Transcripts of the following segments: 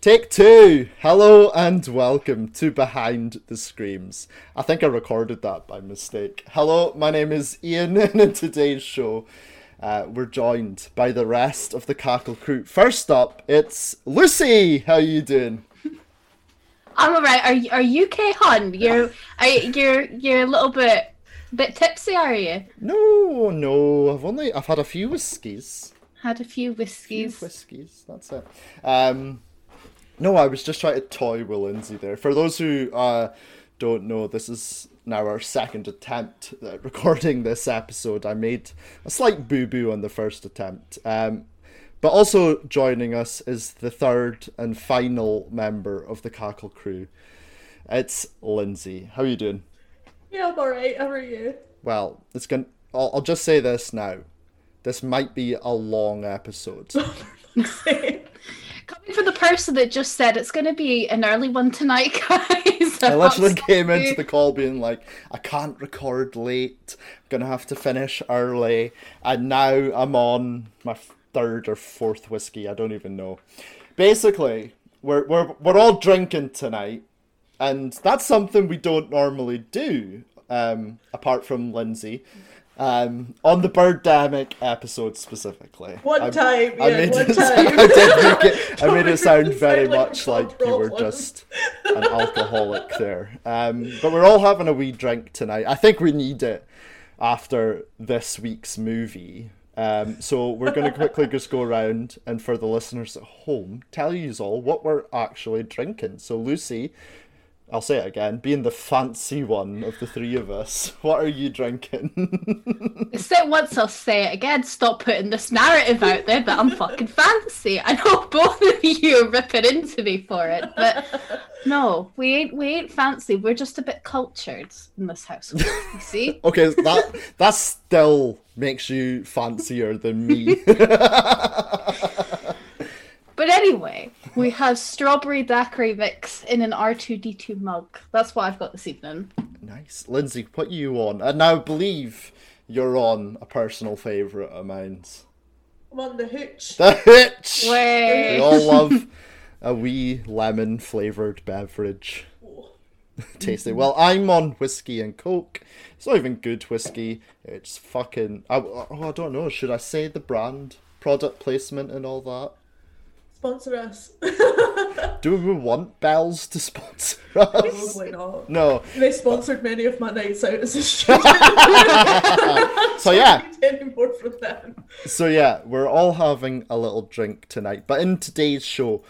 Take two! Hello and welcome to Behind the Screams. I think I recorded that by mistake. Hello, my name is Ian, and in today's show, we're joined by the rest of the Cackle crew. First up, it's Lucy! How you doing? I'm alright. Are you okay, hon? You're a little bit tipsy, are you? No. I've had a few whiskies. Had a few whiskies. That's it. No, I was just trying to toy with Lindsay there. For those who don't know, this is now our second attempt at recording this episode. I made a slight boo-boo on the first attempt. But also joining us is the third and final member of the Cackle crew. It's Lindsay. How are you doing? Yeah, I'm alright. How are you? Well, I'll just say this now. This might be a long episode. Coming from the person that just said it's going to be an early one tonight, guys. I literally came into the call being like, I can't record late. I'm going to have to finish early. And now I'm on my third or fourth whiskey. I don't even know. Basically, we're all drinking tonight. And that's something we don't normally do, apart from Lindsay. On the Birdemic episode specifically. One time. I made it sound very much like you were just an alcoholic there. But we're all having a wee drink tonight. I think we need it after this week's movie. So we're going to quickly just go around and for the listeners at home, tell you all what we're actually drinking. So Lucy, I'll say it again, being the fancy one of the three of us, what are you drinking? Say it once, I'll say it again. Stop putting this narrative out there that I'm fucking fancy. I know both of you are ripping into me for it, but no, we ain't fancy. We're just a bit cultured in this household, you see? Okay, that still makes you fancier than me. But anyway, we have strawberry daiquiri mix in an R2D2 mug. That's what I've got this evening. Nice. Lindsay, what you on? And I believe you're on a personal favourite of mine. I'm on the hooch. The hooch! Way. We all love a wee lemon flavoured beverage. Oh. Tasty. Well, I'm on whiskey and coke. It's not even good whiskey. It's fucking... I don't know. Should I say the brand? Product placement and all that? Sponsor us. Do we want Bells to sponsor us? Probably not. No. They sponsored many of my nights out as a student. So yeah. Any more from them. So yeah, we're all having a little drink tonight. But in today's show,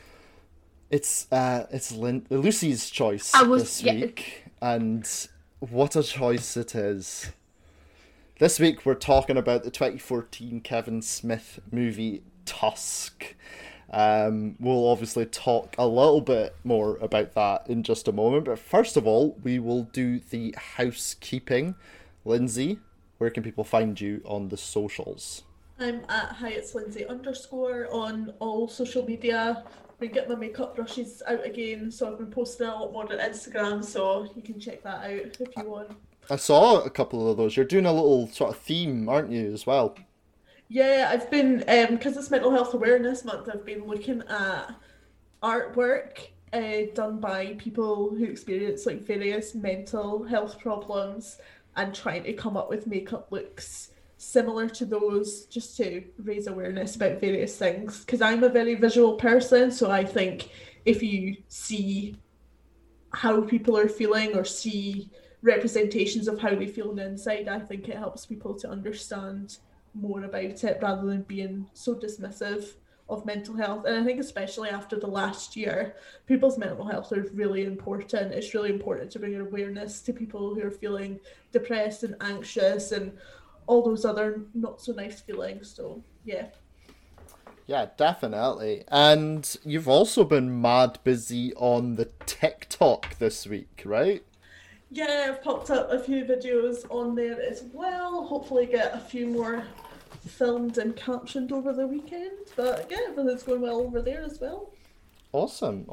it's Lucy's choice this week. And what a choice it is. This week we're talking about the 2014 Kevin Smith movie Tusk. We'll obviously talk a little bit more about that in just a moment, but first of all, we will do the housekeeping. Lindsay, where can people find you on the socials? I'm at HiAt'sLindsay_ on all social media. I've been getting my makeup brushes out again, so I've been posting a lot more on Instagram, so you can check that out if you want. I saw a couple of those. You're doing a little sort of theme, aren't you, as well? Yeah, I've been, because it's Mental Health Awareness Month, I've been looking at artwork done by people who experience like various mental health problems and trying to come up with makeup looks similar to those just to raise awareness about various things. Because I'm a very visual person, so I think if you see how people are feeling or see representations of how they feel on the inside, I think it helps people to understand more about it rather than being so dismissive of mental health. And I think especially after the last year, people's mental health is really important. It's really important to bring awareness to people who are feeling depressed and anxious and all those other not so nice feelings. So yeah. Yeah, definitely. And you've also been mad busy on the TikTok this week, right? Yeah, I've popped up a few videos on there as well. Hopefully get a few more filmed and captioned over the weekend. But yeah, everything's going well over there as well. Awesome.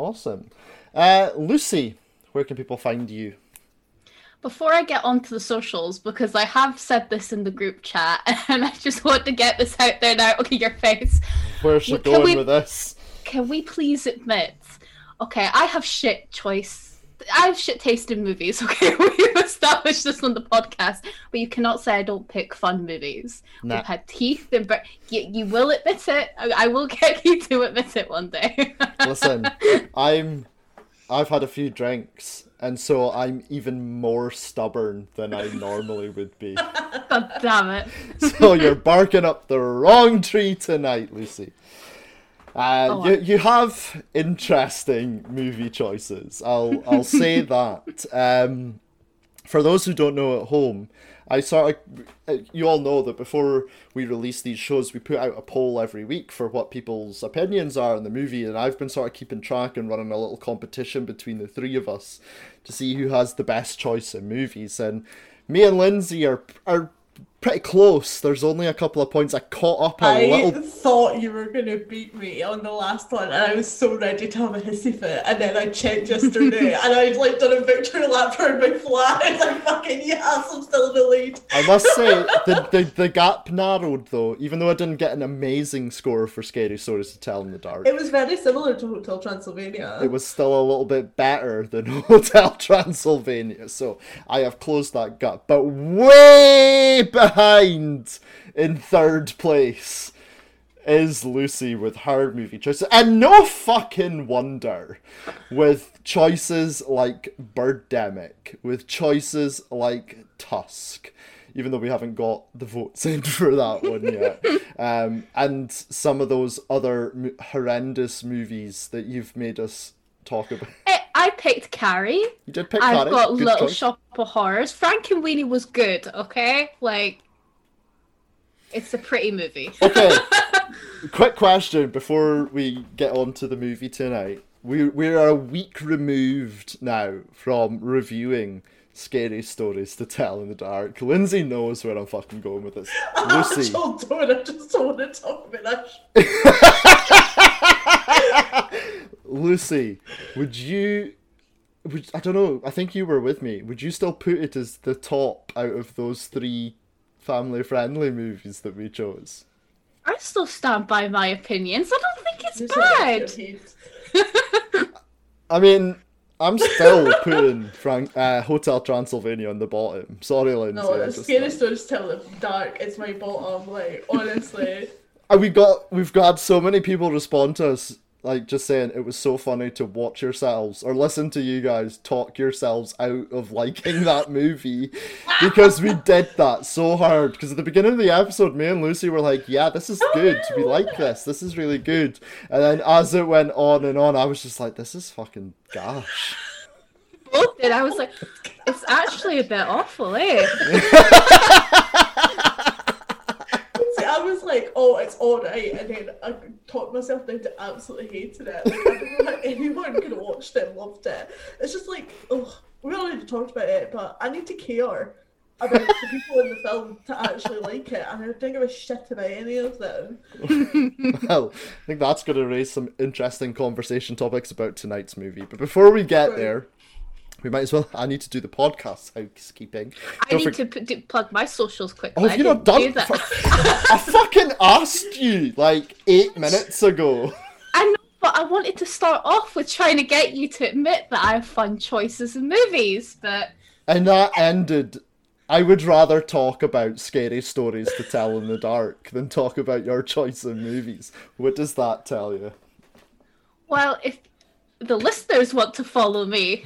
Lucy, where can people find you? Before I get onto the socials, because I have said this in the group chat, and I just want to get this out there now. Okay, your face. Where's she going with this? can we please admit, okay, I have shit taste in movies, okay? We've established this on the podcast, but you cannot say I don't pick fun movies. Nah. We've had teeth and you will admit it. I will get you to admit it one day. Listen, I've had a few drinks, and so I'm even more stubborn than I normally would be. God damn it. So you're barking up the wrong tree tonight, Lucy. You have interesting movie choices. I'll say that. For those who don't know at home, you all know that before we release these shows, we put out a poll every week for what people's opinions are on the movie, and I've been sort of keeping track and running a little competition between the three of us to see who has the best choice in movies. And me and Lindsay are pretty close. There's only a couple of points. I caught up a little. I thought you were going to beat me on the last one, and I was so ready to have a hissy fit, and then I checked yesterday, and I'd done a victory lap for my flat. It's like, fucking yes, I'm still in the lead. I must say, the gap narrowed, though, even though I didn't get an amazing score for Scary Stories to Tell in the Dark. It was very similar to Hotel Transylvania. It was still a little bit better than Hotel Transylvania, so I have closed that gap. But way behind in third place is Lucy with her movie choices, and no fucking wonder, with choices like Birdemic, with choices like Tusk, even though we haven't got the votes in for that one yet, and some of those other horrendous movies that you've made us talk about. I picked Carrie. You did pick Carrie. I've got good Little choice. Shop of Horrors. Frankenweenie was good, okay? It's a pretty movie. Okay, quick question before we get on to the movie tonight. We're a week removed now from reviewing Scary Stories to Tell in the Dark. Lindsay knows where I'm fucking going with this. Lucy. I just don't want to talk about that. Lucy, I don't know, I think you were with me. Would you still put it as the top out of those three family-friendly movies that we chose? I still stand by my opinions. I don't think it's bad. I mean, I'm still putting Hotel Transylvania on the bottom. Sorry, Lindsay. No, Scary Stories Tell in the Dark. It's my bottom, honestly. And we've got so many people respond to us, just saying it was so funny to watch yourselves or listen to you guys talk yourselves out of liking that movie, because we did that so hard. Because at the beginning of the episode, me and Lucy were like, yeah, this is good. We like this. This is really good. And then as it went on and on, I was just like, this is fucking gosh. Both did. I was like, it's actually a bit awful, eh? I was like, oh, it's alright, and then I talked myself down to absolutely hating it. I don't know how anyone could have watched it and loved it. It's just we already talked about it, but I need to care about the people in the film to actually like it, and I don't give a shit about any of them. Well, I think that's going to raise some interesting conversation topics about tonight's movie. But before we get there, we might as well. I need to do the podcast housekeeping. I need to plug my socials quickly. Oh, have you not done that? I fucking asked you 8 minutes ago. I know, but I wanted to start off with trying to get you to admit that I have fun choices in movies, but... And that ended... I would rather talk about Scary Stories to Tell in the Dark than talk about your choice in movies. What does that tell you? Well, if the listeners want to follow me,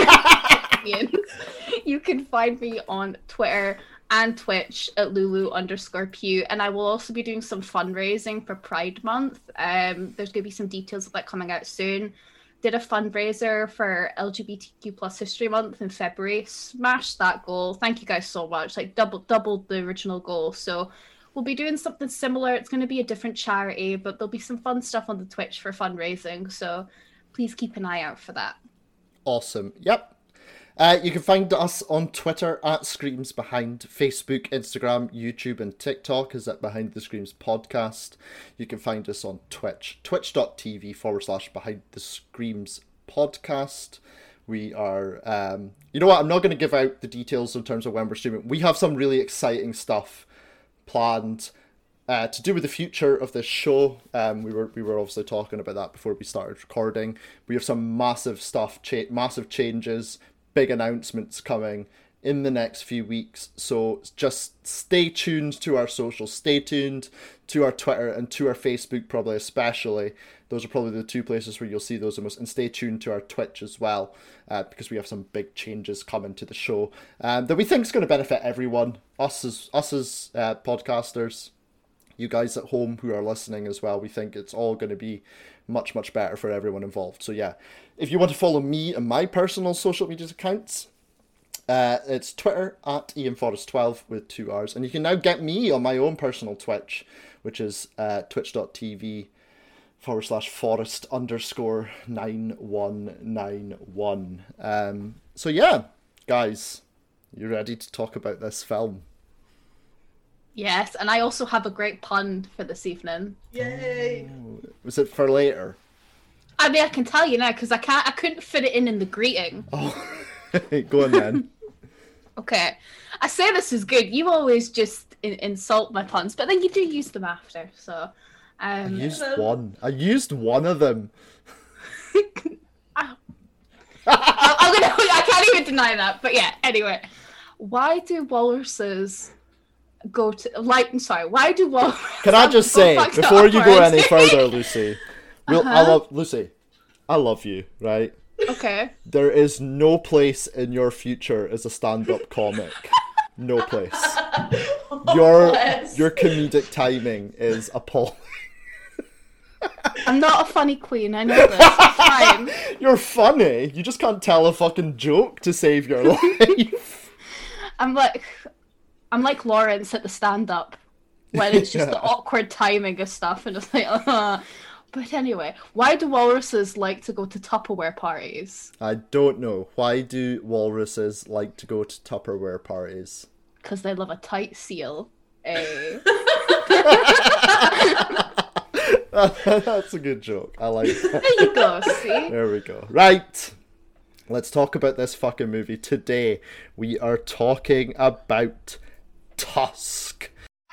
you can find me on Twitter and Twitch at Lulu_Pew, and I will also be doing some fundraising for Pride Month. There's going to be some details of that coming out soon. Did a fundraiser for LGBTQ plus History Month in February. Smashed that goal. Thank you guys so much. Doubled the original goal. So we'll be doing something similar. It's going to be a different charity, but there'll be some fun stuff on the Twitch for fundraising. So please keep an eye out for that. Awesome. Yep. You can find us on Twitter at Screams Behind, Facebook, Instagram, YouTube, and TikTok is at Behind the Screams Podcast. You can find us on Twitch, twitch.tv/Behind the Screams Podcast. We are, you know what, I'm not going to give out the details in terms of when we're streaming. We have some really exciting stuff planned. to do with the future of this show. We were obviously talking about that before we started recording. We have some massive stuff, massive changes, big announcements coming in the next few weeks. So just stay tuned to our socials, stay tuned to our Twitter and to our Facebook, probably especially. Those are probably the two places where you'll see those the most. And stay tuned to our Twitch as well, because we have some big changes coming to the show that we think is going to benefit everyone, us as podcasters, you guys at home who are listening as well. We think it's all going to be much, much better for everyone involved. So yeah, if you want to follow me and my personal social media accounts, it's Twitter at IanForrest12 with 2 R's. And you can now get me on my own personal Twitch, which is twitch.tv/Forrest_9191. So yeah, guys, you ready to talk about this film? Yes, and I also have a great pun for this evening. Yay! Was it for later? I mean, I can tell you now because I couldn't fit it in the greeting. Oh, go on then. Okay, I say this is good. You always just insult my puns, but then you do use them after. So, I used one. I used one of them. I can't even deny that. But yeah, anyway, why do walruses go to why do walruses? Can I just say before you go any further, Lucy? I love you, right? Okay. There is no place in your future as a stand-up comic. No place. Your comedic timing is appalling. I'm not a funny queen, I know this. It's fine. You're funny. You just can't tell a fucking joke to save your life. I'm like Lawrence at the stand-up when it's just the awkward timing of stuff and it's like, But anyway, why do walruses like to go to Tupperware parties? I don't know. Why do walruses like to go to Tupperware parties? Because they love a tight seal. That's a good joke. I like that. There you go, see? There we go. Right. Let's talk about this fucking movie. Today, we are talking about Tusk.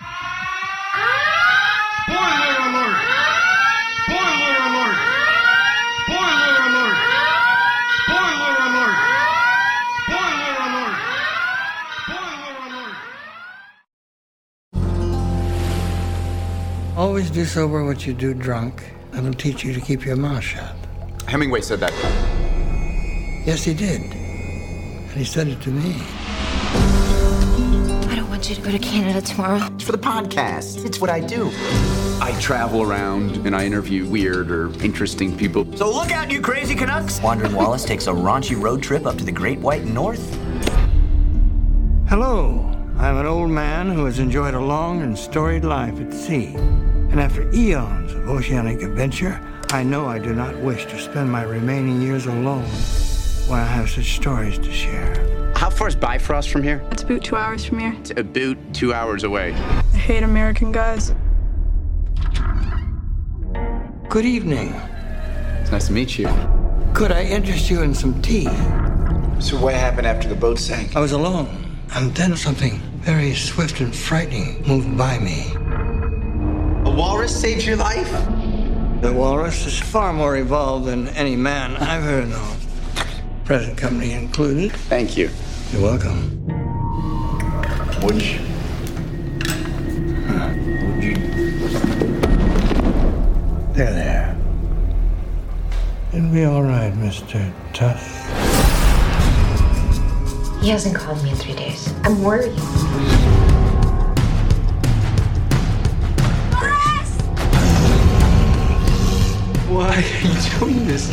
Spoiler alert! Spoiler alert! Spoiler alert! Spoiler alert! Spoiler alert! Spoiler alert! Always do sober what you do drunk. That'll teach you to keep your mouth shut. Hemingway said that. Yes, he did. And he said it to me. I don't want you to go to Canada tomorrow. It's for the podcast. It's what I do. I travel around and I interview weird or interesting people. So look out, you crazy Canucks! Wandering Wallace takes a raunchy road trip up to the Great White North. Hello. I'm an old man who has enjoyed a long and storied life at sea. And after eons of oceanic adventure, I know I do not wish to spend my remaining years alone while I have such stories to share. How far is Bifrost from here? It's about 2 hours from here. It's about 2 hours away. I hate American guys. Good evening. It's nice to meet you. Could I interest you in some tea? So what happened after the boat sank? I was alone, and then something very swift and frightening moved by me. A walrus saved your life? The walrus is far more evolved than any man I've heard of. Present company included. Thank you. You're welcome. Would you? There. It'll be all right, Mr. Tusk. He hasn't called me in 3 days. I'm worried. Why are you doing this?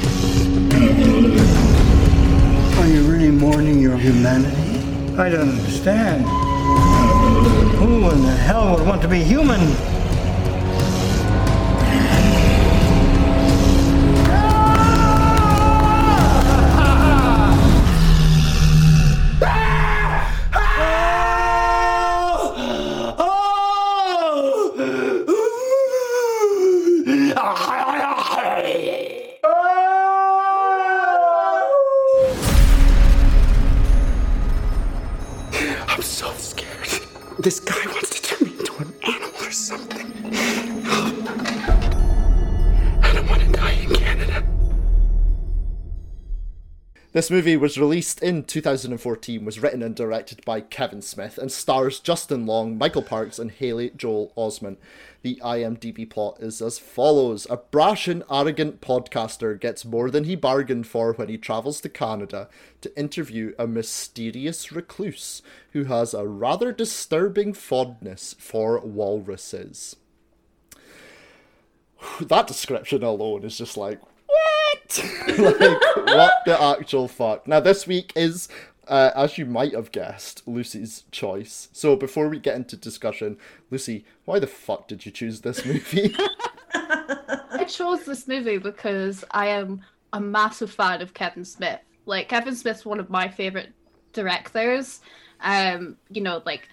Are you really mourning your humanity? I don't understand. Who in the hell would want to be human? I'm so scared. This guy wants to turn me into an animal or something. This movie was released in 2014, was written and directed by Kevin Smith, and stars Justin Long, Michael Parks, and Haley Joel Osment. The IMDb plot is as follows. A brash and arrogant podcaster gets more than he bargained for when he travels to Canada to interview a mysterious recluse who has a rather disturbing fondness for walruses. That description alone is just like, what? Like, what the actual fuck? Now, this week is, as you might have guessed, Lucy's choice. So before we get into discussion, Lucy, why the fuck did you choose this movie? I chose this movie because I am a massive fan of Kevin Smith. Like, Kevin Smith's one of my favourite directors. You know, like,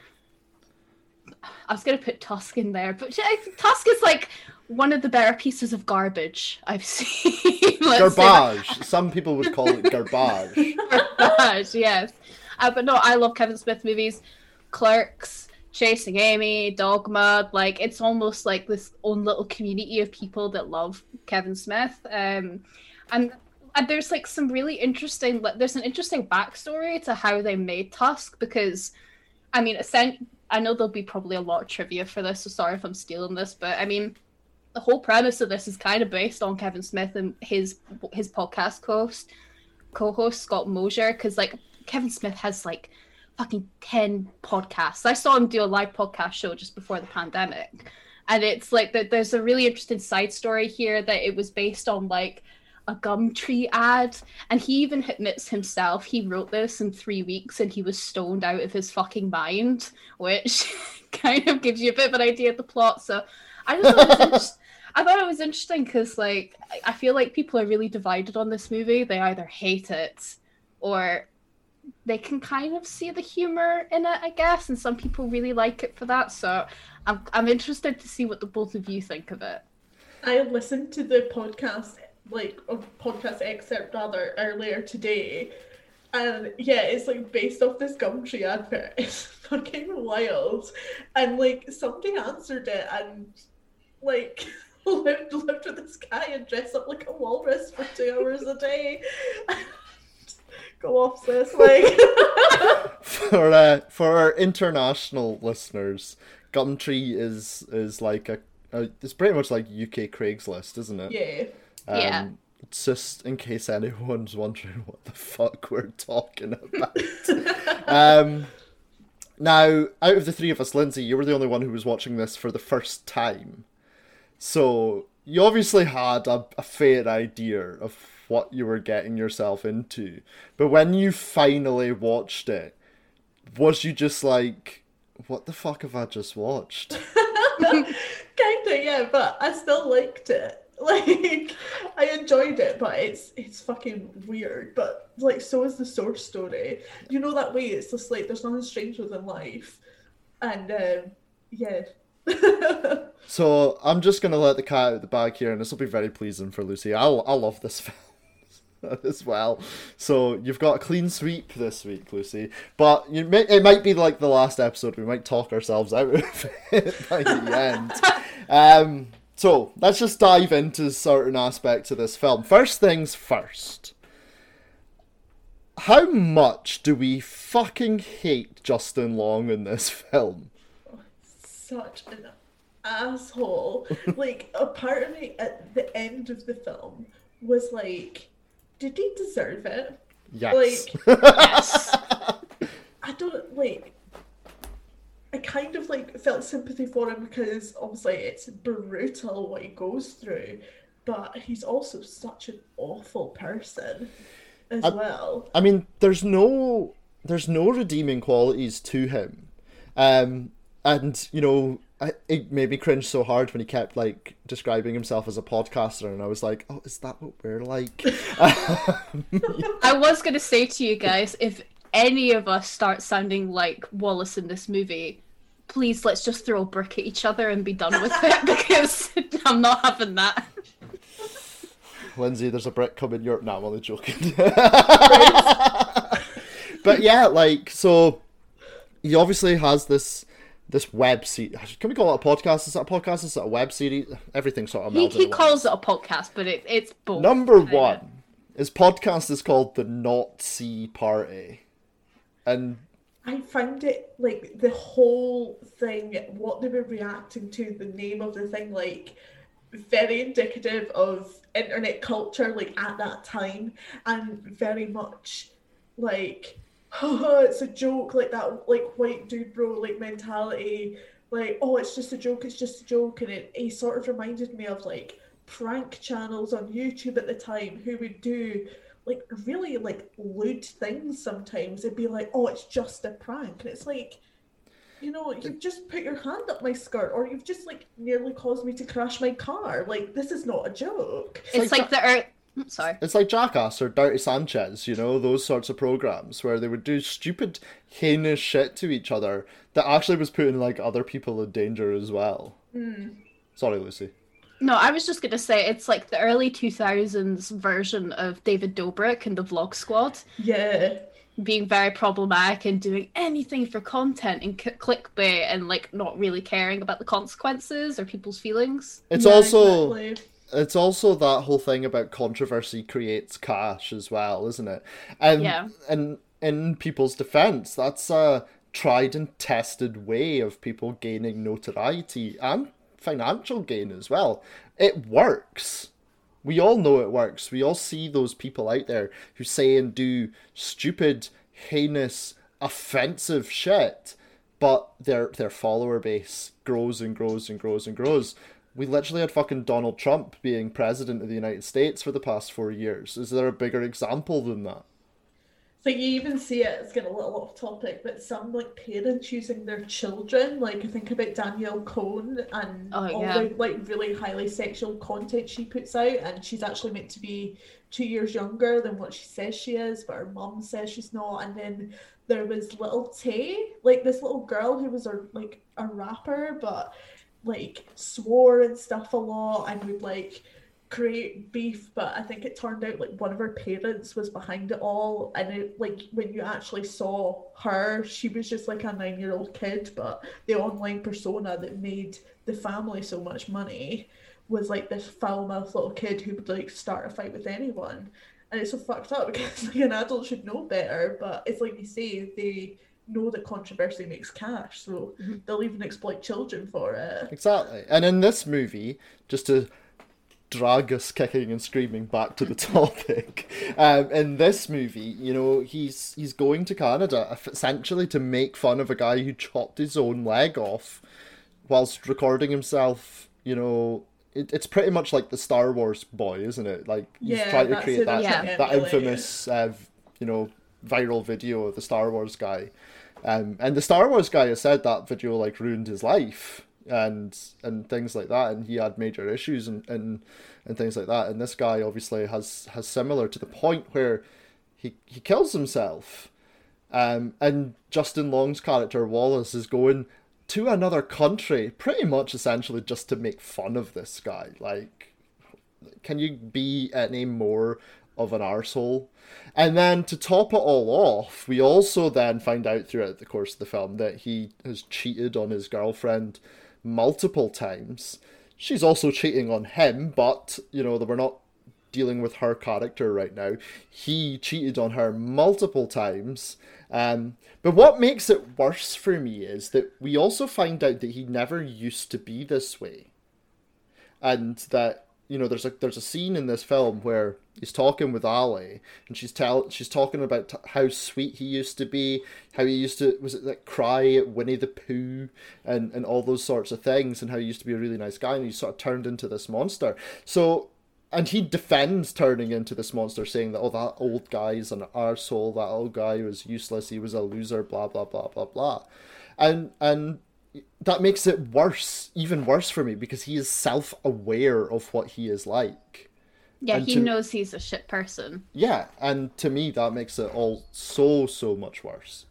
I was going to put Tusk in there, but Tusk is like one of the better pieces of garbage I've seen. Garbage. Some people would call it garbage. Garbage, yes. But no, I love Kevin Smith movies. Clerks, Chasing Amy, Dogma. Like, it's almost like this own little community of people that love Kevin Smith. And there's like some really interesting, there's an interesting backstory to how they made Tusk, because, I mean, I know there'll be probably a lot of trivia for this, so sorry if I'm stealing this, but I mean, the whole premise of this is kind of based on Kevin Smith and his podcast co-host Scott Mosier, because like Kevin Smith has like fucking 10 podcasts. I saw him do a live podcast show just before the pandemic, and it's like that. There's a really interesting side story here that it was based on like a Gumtree ad, and he even admits himself he wrote this in 3 weeks and he was stoned out of his fucking mind, which kind of gives you a bit of an idea of the plot. So I thought it was interesting because like I feel like people are really divided on this movie. They either hate it or they can kind of see the humor in it, I guess, and some people really like it for that. So I'm interested to see what the both of you think of it. I listened to the podcast, like a podcast excerpt rather, earlier today, and yeah, it's like based off this Gumtree advert. It's fucking wild, and like somebody answered it and like lived with this guy and dressed up like a walrus for 2 hours a day. Go off, sis. Like for our international listeners, Gumtree is like it's pretty much like UK Craigslist, isn't it? Yeah. Yeah. Just in case anyone's wondering what the fuck we're talking about. Now, out of the three of us, Lindsay, you were the only one who was watching this for the first time. So you obviously had a fair idea of what you were getting yourself into. But when you finally watched it, was you just like, what the fuck have I just watched? Kinda, yeah, but I still liked it. Like, I enjoyed it, but it's fucking weird. But like, so is the source story. You know that way. It's just like there's nothing stranger than life, and yeah. So I'm just gonna let the cat out of the bag here, and this will be very pleasing for Lucy. I love this film as well. So you've got a clean sweep this week, Lucy. But it might be like the last episode. We might talk ourselves out of it by the end. So, let's just dive into certain aspects of this film. First things first. How much do we fucking hate Justin Long in this film? Such an asshole. Like, a part of me at the end of the film was like, did he deserve it? Yes. Like, yes. I don't, like... I kind of like felt sympathy for him because obviously it's brutal what he goes through, but he's also such an awful person as well. I mean, there's no redeeming qualities to him, and you know, it made me cringe so hard when he kept like describing himself as a podcaster, and I was like, oh, is that what we're like? I was gonna say to you guys, if any of us start sounding like Wallace in this movie, please let's just throw a brick at each other and be done with it, because I'm not having that. Lindsay, there's a brick coming your... No, I'm only joking. But yeah, like, so he obviously has this web series. Can we call it a podcast? Is it a podcast? Is it a web series? Everything sort of melted. He calls it a podcast, but it's both. Number one His podcast is called The Nazi Party. And I found it, like, the whole thing, what they were reacting to, the name of the thing, like, very indicative of internet culture, like, at that time, and very much, like, oh, it's a joke, like, that, like, white dude bro, like, mentality, like, oh, it's just a joke, and he sort of reminded me of, like, prank channels on YouTube at the time who would do like really like lewd things sometimes. It'd be like, oh, it's just a prank, and it's like, you know, you've just put your hand up my skirt, or you've just like nearly caused me to crash my car. Like, this is not a joke. It's like sorry. It's like Jackass or Dirty Sanchez, you know, those sorts of programs where they would do stupid, heinous shit to each other that actually was putting like other people in danger as well. Sorry, Lucy. No, I was just going to say it's like the early 2000s version of David Dobrik and the Vlog Squad. Yeah. Being very problematic and doing anything for content and clickbait and like not really caring about the consequences or people's feelings. It's also that whole thing about controversy creates cash as well, isn't it? And in people's defense, that's a tried and tested way of people gaining notoriety and financial gain as well. It works. We all know it works. We all see those people out there who say and do stupid, heinous, offensive shit, but their follower base grows and grows and grows and grows. We literally had fucking Donald Trump being president of the United States for the past 4 years. Is there a bigger example than that? So you even see it, it's getting a little off topic, but some like parents using their children, like I think about Danielle Cohn and all the like really highly sexual content she puts out, and she's actually meant to be 2 years younger than what she says she is, but her mum says she's not. And then there was little Tay, like this little girl who was a rapper, but like swore and stuff a lot and would like create beef, but I think it turned out like one of her parents was behind it all, and it, like when you actually saw her, she was just like a 9-year-old kid, but the online persona that made the family so much money was like this foul-mouthed little kid who would like start a fight with anyone. And it's so fucked up because like an adult should know better, but it's like you say, they know that controversy makes cash, so they'll even exploit children for it. Exactly. And in this movie, just to drag us kicking and screaming back to the topic, in this movie, you know, he's going to Canada essentially to make fun of a guy who chopped his own leg off whilst recording himself. You know, it's pretty much like the Star Wars boy, isn't it? Like he's trying to create that infamous you know, viral video of the Star Wars guy, and the Star Wars guy has said that video like ruined his life and things like that, and he had major issues and things like that, and this guy obviously has similar, to the point where he kills himself, and Justin Long's character Wallace is going to another country pretty much essentially just to make fun of this guy. Like, can you be any more of an arsehole? And then to top it all off, we also then find out throughout the course of the film that he has cheated on his girlfriend multiple times. She's also cheating on him, but, you know, we're not dealing with her character right now. He cheated on her multiple times. But what makes it worse for me is that we also find out that he never used to be this way. And that, you know, there's a scene in this film where he's talking with Ali, and she's talking about how sweet he used to be, how he used to, was it like cry at Winnie the Pooh and all those sorts of things, and how he used to be a really nice guy, and he sort of turned into this monster. So, and he defends turning into this monster, saying that, oh, that old guy's an arsehole, that old guy was useless, he was a loser, blah, blah, blah, blah, blah. And that makes it worse, even worse for me, because he is self-aware of what he is like. Yeah, he knows he's a shit person. Yeah, and to me, that makes it all so much worse.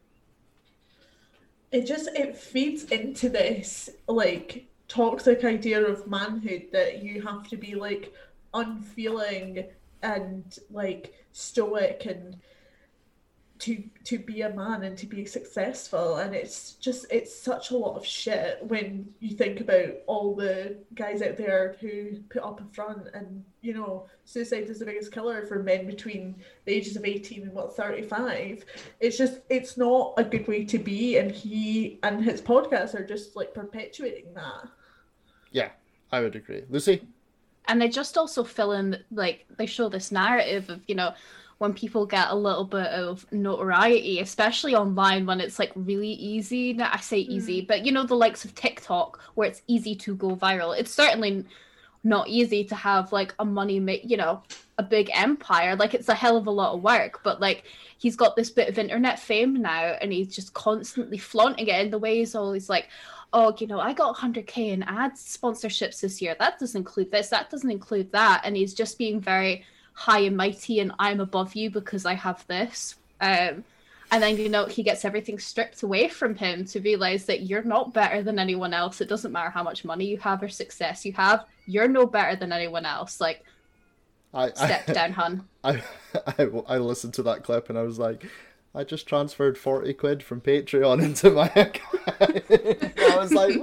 It feeds into this, like, toxic idea of manhood that you have to be, like, unfeeling and, like, stoic and to be a man and to be successful, and it's such a lot of shit when you think about all the guys out there who put up a front, and you know, suicide is the biggest killer for men between the ages of 18 and 35. It's not a good way to be, and he and his podcasts are just like perpetuating that. Yeah, I would agree. Lucy? And they just also fill in, like, they show this narrative of, you know, when people get a little bit of notoriety, especially online, when it's like really easy. Now, I say easy, but you know, the likes of TikTok, where it's easy to go viral. It's certainly not easy to have like a you know, a big empire. Like, it's a hell of a lot of work, but like, he's got this bit of internet fame now, and he's just constantly flaunting it in the way he's always like, oh, you know, I got 100K in ads sponsorships this year. That doesn't include this. That doesn't include that. And he's just being very high and mighty, and I'm above you because I have this. And then, you know, he gets everything stripped away from him to realize that you're not better than anyone else. It doesn't matter how much money you have or success you have. You're no better than anyone else. Like, step down, hun. I listened to that clip and I was like, I just transferred 40 quid from Patreon into my account. I was like,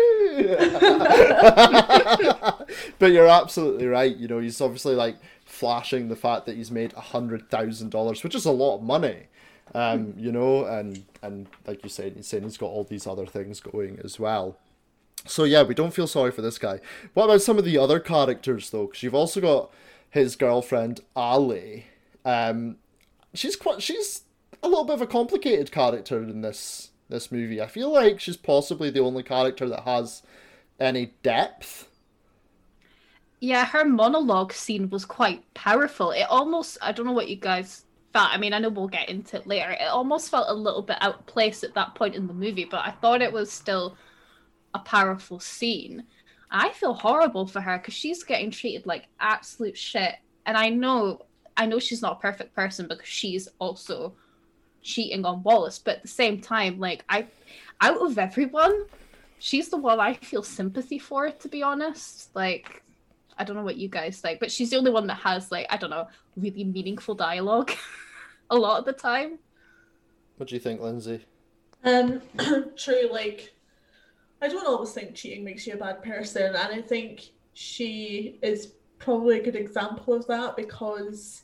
woo! But you're absolutely right. You know, he's obviously like flashing the fact that he's made $100,000, which is a lot of money. You know, and like you said, he's saying he's got all these other things going as well. So yeah, we don't feel sorry for this guy. What about some of the other characters though? Because you've also got his girlfriend Ali. She's a little bit of a complicated character in this movie. I feel like she's possibly the only character that has any depth. Yeah, her monologue scene was quite powerful. It almost, I don't know what you guys felt. I mean, I know we'll get into it later. It almost felt a little bit out of place at that point in the movie, but I thought it was still a powerful scene. I feel horrible for her because she's getting treated like absolute shit. And I know she's not a perfect person because she's also cheating on Wallace, but at the same time, like, out of everyone, she's the one I feel sympathy for, to be honest. Like, I don't know what you guys think, but she's the only one that has, like, I don't know, really meaningful dialogue a lot of the time. What do you think, Lindsay? True, like, I don't always think cheating makes you a bad person, and I think she is probably a good example of that because,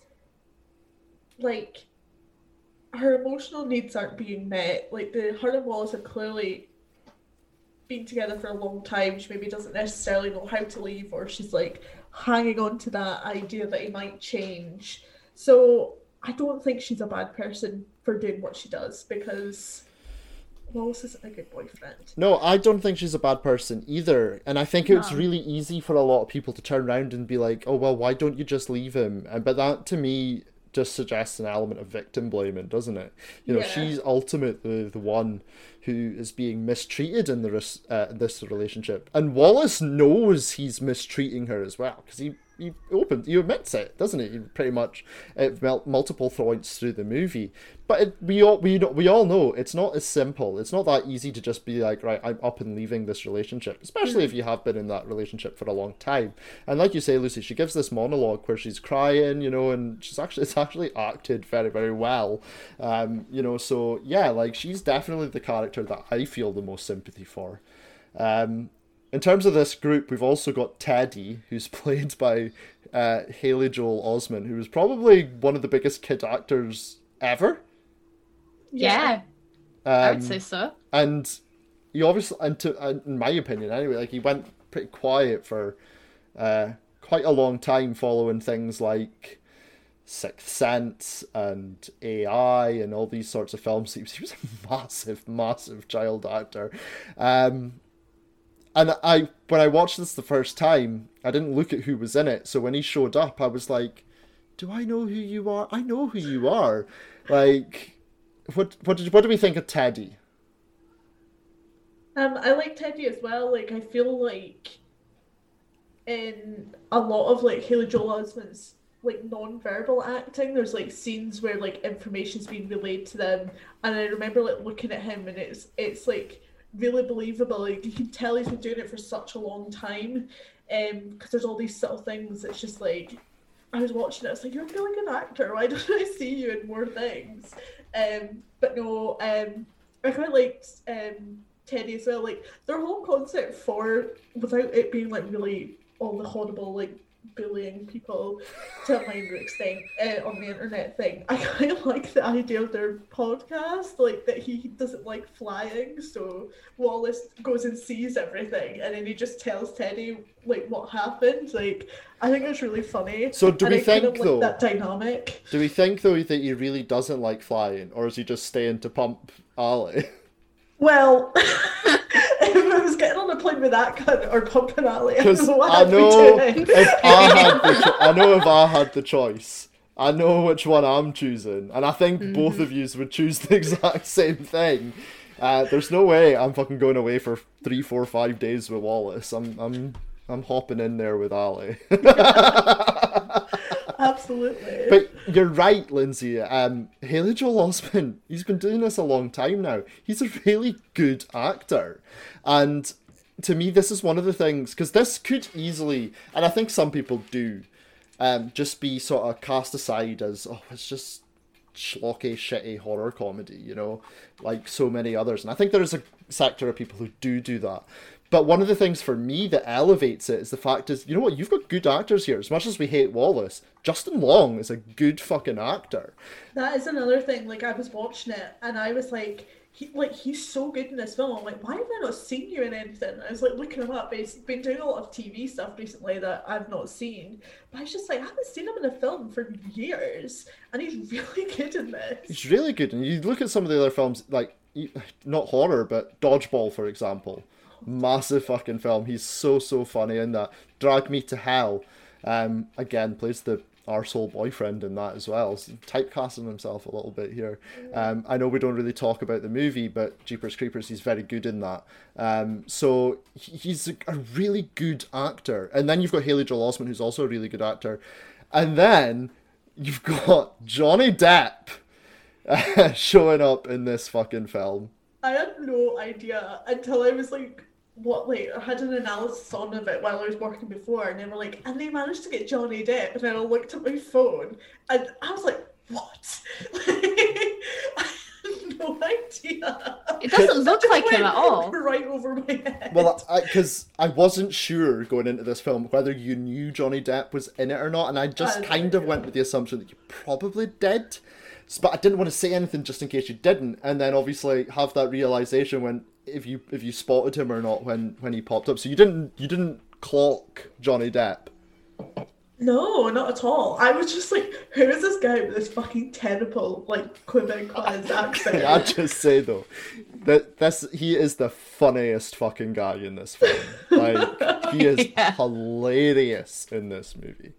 like, her emotional needs aren't being met. Like, her and Wallace have clearly been together for a long time. She maybe doesn't necessarily know how to leave, or she's like hanging on to that idea that he might change. So I don't think she's a bad person for doing what she does because Wallace isn't a good boyfriend. No, I don't think she's a bad person either. And I think it's really easy for a lot of people to turn around and be like, oh, well, why don't you just leave him? But that, to me, just suggests an element of victim blaming, doesn't it? You know, she's ultimately the one who is being mistreated in this relationship. And Wallace knows he's mistreating her as well, because he admits it, doesn't he? Pretty much at multiple points through the movie. But we all know it's not as simple. It's not that easy to just be like, right, I'm up and leaving this relationship, especially if you have been in that relationship for a long time. And like you say, Lucy, she gives this monologue where she's crying, you know, and it's actually acted very, very well. You know, so yeah, like, she's definitely the character that I feel the most sympathy for. In terms of this group, we've also got Teddy, who's played by Haley Joel Osment, who is probably one of the biggest kid actors ever. Yeah, I would say so. And he obviously, in my opinion anyway, like, he went pretty quiet for quite a long time following things like Sixth Sense and AI and all these sorts of films. He was a massive child actor. And when I watched this the first time, I didn't look at who was in it. So when he showed up, I was like, do I know who you are? I know who you are. Like, what do we think of Teddy? I like Teddy as well. Like, I feel like in a lot of, like, Haley Joel Osment's, like, non-verbal acting, there's, like, scenes where, like, information's being relayed to them. And I remember, like, looking at him and it's like, really believable. Like, you can tell he's been doing it for such a long time, because there's all these subtle things. It's just like, I was watching it, I was like, you're a really good actor, why don't I see you in more things? But no, I quite liked Teddy as well. Like their whole concept for, without it being like really all the horrible like bullying people to a minor extent on the internet thing, I kind of like the idea of their podcast, like that he doesn't like flying, so Wallace goes and sees everything and then he just tells Teddy like what happened. Like I think it's really funny. So do we think kind of though like that dynamic? Do we think though that he really doesn't like flying, or is he just staying to pump Ali? Well, if I was getting on a plane with that cunt or pumping Ali, I Because don't know what I I'd be know doing. if I had the choice, I know which one I'm choosing, and I think both of you would choose the exact same thing. There's no way I'm fucking going away for 3, 4, 5 days with Wallace. I'm hopping in there with Ali. Absolutely. But you're right, Lindsay. Haley Joel Osment, he's been doing this a long time now. He's a really good actor. And to me, this is one of the things, because this could easily, and I think some people do, just be sort of cast aside as, oh, it's just schlocky, shitty horror comedy, you know, like so many others. And I think there's a sector of people who do that. But one of the things for me that elevates it is the fact is, you know what, you've got good actors here. As much as we hate Wallace, Justin Long is a good fucking actor. That is another thing. Like, I was watching it and I was like, he's so good in this film. I'm like, why have I not seen you in anything? I was like looking him up. He's been doing a lot of TV stuff recently that I've not seen. But I was just like, I haven't seen him in a film for years. And he's really good in this. He's really good. And you look at some of the other films, like, not horror, but Dodgeball, for example. Massive fucking film. He's so funny in that. Drag Me to Hell, again, plays the arsehole boyfriend in that as well. So typecasting himself a little bit here. I know we don't really talk about the movie, but Jeepers Creepers, he's very good in that. So he's a really good actor. And then you've got Haley Joel Osment, who's also a really good actor. And then you've got Johnny Depp showing up in this fucking film. I had no idea until I was like, I had an analysis on of it while I was working before, and they were like, and they managed to get Johnny Depp, and then I looked at my phone, and I was like, what? I had no idea. It doesn't look like him at all. Right over my head. Well, because I wasn't sure going into this film whether you knew Johnny Depp was in it or not, and I just kind of went with the assumption that you probably did. But I didn't want to say anything just in case you didn't, and then obviously have that realization when if you spotted him or not when he popped up. So you didn't clock Johnny Depp. No, not at all. I was just like, who is this guy with this fucking terrible like Quebec accent? I'd just say though that he is the funniest fucking guy in this film. Like he is hilarious in this movie.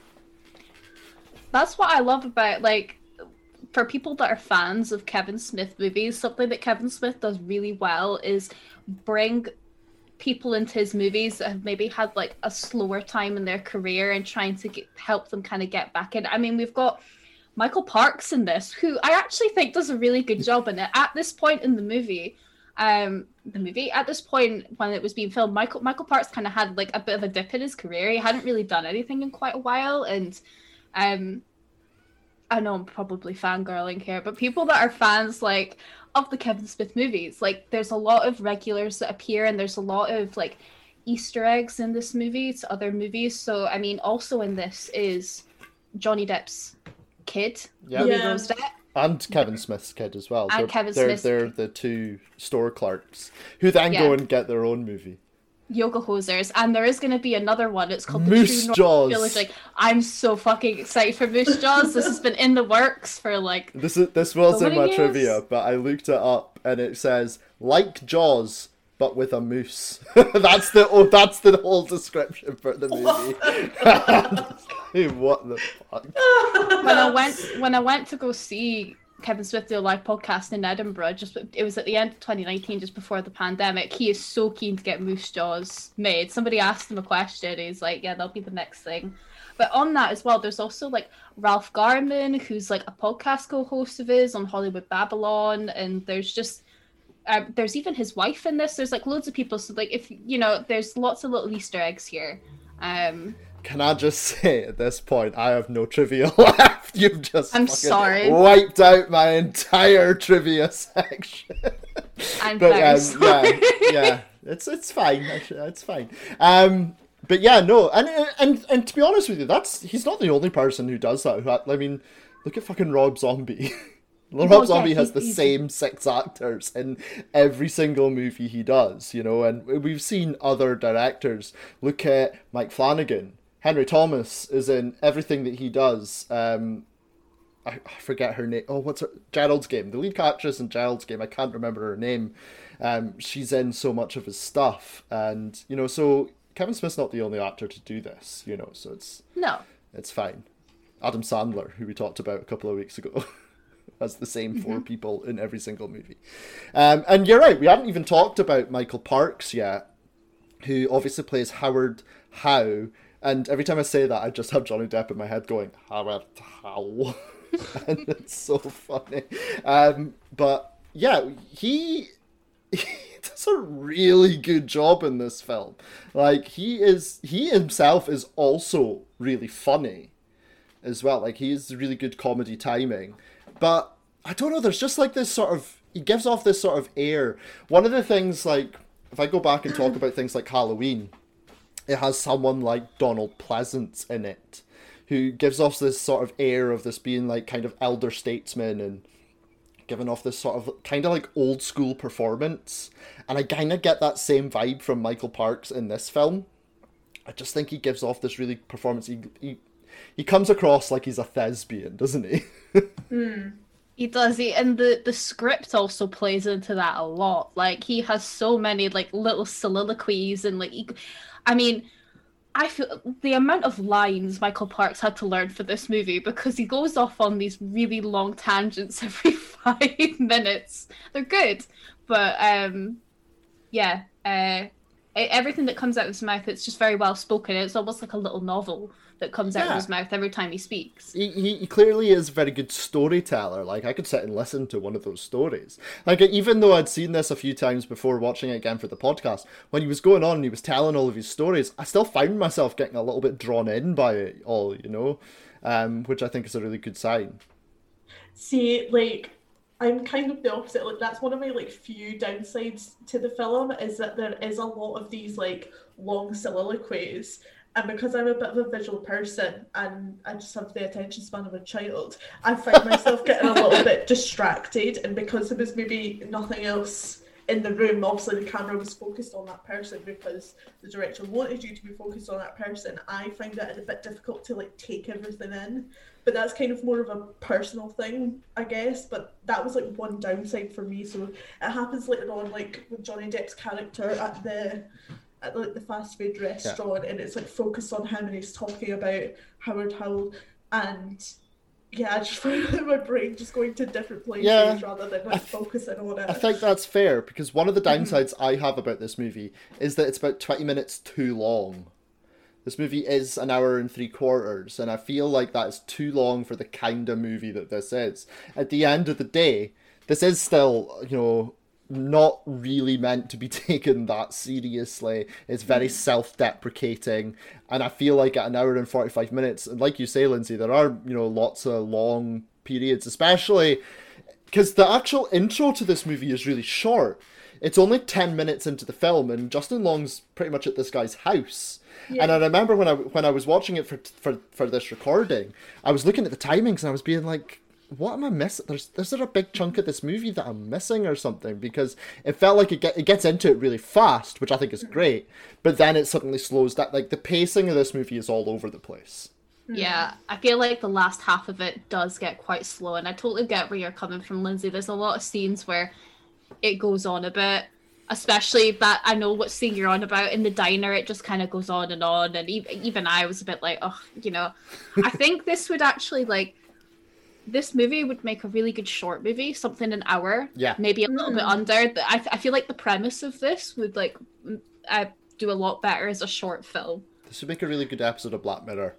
That's what I love about like. For people that are fans of Kevin Smith movies, something that Kevin Smith does really well is bring people into his movies that have maybe had like a slower time in their career and trying to help them kind of get back in. I mean, we've got Michael Parks in this, who I actually think does a really good job in it. At this point in the movie, at this point when it was being filmed, Michael Parks kind of had like a bit of a dip in his career. He hadn't really done anything in quite a while, and I know I'm probably fangirling here, but people that are fans like of the Kevin Smith movies, like there's a lot of regulars that appear and there's a lot of like Easter eggs in this movie to other movies. So I mean, also in this is Johnny Depp's kid, Rose Depp. And Kevin Smith's kid as well. And they're the two store clerks who then go and get their own movie. Yoga Hosers, and there is going to be another one. It's called Moose the True Jaws. North Village. Like, I'm so fucking excited for Moose Jaws. This has been in the works for like. This was in my years? trivia, but I looked it up and it says like Jaws but with a moose. that's the whole description for the movie. What the fuck? When I went to go see Kevin Smith do a live podcast in Edinburgh, it was at the end of 2019, just before the pandemic. He is so keen to get Moose Jaws made. Somebody asked him a question, he's like, yeah, that'll be the next thing. But on that as well, there's also like Ralph Garman, who's like a podcast co-host of his on Hollywood Babylon, and there's just there's even his wife in this. There's like loads of people, so like if you know, there's lots of little Easter eggs here. can I just say at this point, I have no trivia left. You've just I'm sorry. wiped out my entire trivia section. I'm very sorry. Yeah, it's fine. Actually, it's fine. But yeah, no, and to be honest with you, he's not the only person who does that. I mean, look at fucking Rob Zombie. Rob Zombie has the same 6 actors in every single movie he does, you know, and we've seen other directors. Look at Mike Flanagan. Henry Thomas is in everything that he does. I forget her name. Oh, what's her? Gerald's Game. The lead actress in Gerald's Game. I can't remember her name. She's in so much of his stuff. And, you know, so Kevin Smith's not the only actor to do this, you know, so it's fine. Adam Sandler, who we talked about a couple of weeks ago. Has the same 4 people in every single movie. And you're right, we haven't even talked about Michael Parks yet, who obviously plays Howard Howe. And every time I say that, I just have Johnny Depp in my head going, Howard Howe. And it's so funny. But yeah, he does a really good job in this film. Like, he himself is also really funny as well. Like, he has really good comedy timing. But I don't know, there's just like this sort of, he gives off this sort of air. One of the things, like, if I go back and talk about things like Halloween, it has someone like Donald Pleasance in it, who gives off this sort of air of this being like kind of elder statesman and giving off this sort of kind of like old school performance. And I kind of get that same vibe from Michael Parks in this film. I just think he gives off this really performance. He comes across like he's a thespian, doesn't he? He does. And the script also plays into that a lot. Like, he has so many like little soliloquies and like, I mean, I feel the amount of lines Michael Parks had to learn for this movie, because he goes off on these really long tangents every 5 minutes. They're good, but everything that comes out of his mouth, it's just very well spoken. It's almost like a little novel that comes out of his mouth every time he speaks. He clearly is a very good storyteller. Like, I could sit and listen to one of those stories. Like, even though I'd seen this a few times before watching it again for the podcast, when he was going on and he was telling all of his stories, I still found myself getting a little bit drawn in by it all, you know, which I think is a really good sign. See, like, I'm kind of the opposite. Like, that's one of my like few downsides to the film, is that there is a lot of these like long soliloquies. And because I'm a bit of a visual person and I just have the attention span of a child, I find myself getting a little bit distracted. And because there was maybe nothing else in the room, obviously the camera was focused on that person because the director wanted you to be focused on that person. I find it a bit difficult to like take everything in. But that's kind of more of a personal thing, I guess. But that was like one downside for me. So it happens later on, like with Johnny Depp's character at like the fast food restaurant, and it's like focused on him and he's talking about Howard Howe, and I just find my brain just going to different places rather than like focusing on it. I think that's fair, because one of the downsides I have about this movie is that it's about 20 minutes too long. This movie is 1 hour and 3/4, and I feel like that is too long for the kind of movie that this is. At the end of the day, this is still, you know, not really meant to be taken that seriously. It's very self-deprecating, and I feel like at 1 hour and 45 minutes, and like you say, Lindsay, there are, you know, lots of long periods, especially because the actual intro to this movie is really short. It's only 10 minutes into the film, and Justin Long's pretty much at this guy's house. Yeah. And I remember when I was watching it for this recording, I was looking at the timings and I was being like, what am I missing? Is there a big chunk of this movie that I'm missing or something? Because it felt like it gets into it really fast, which I think is great, but then it suddenly slows down. Like, the pacing of this movie is all over the place. Yeah, I feel like the last half of it does get quite slow, and I totally get where you're coming from, Lindsay. There's a lot of scenes where it goes on a bit, especially that I know what scene you're on about in the diner. It just kind of goes on, and even I was a bit like, oh, you know. I think this would actually, like, this movie would make a really good short movie, something an hour, maybe a little bit under. I feel like the premise of this would like do a lot better as a short film. This would make a really good episode of Black Mirror.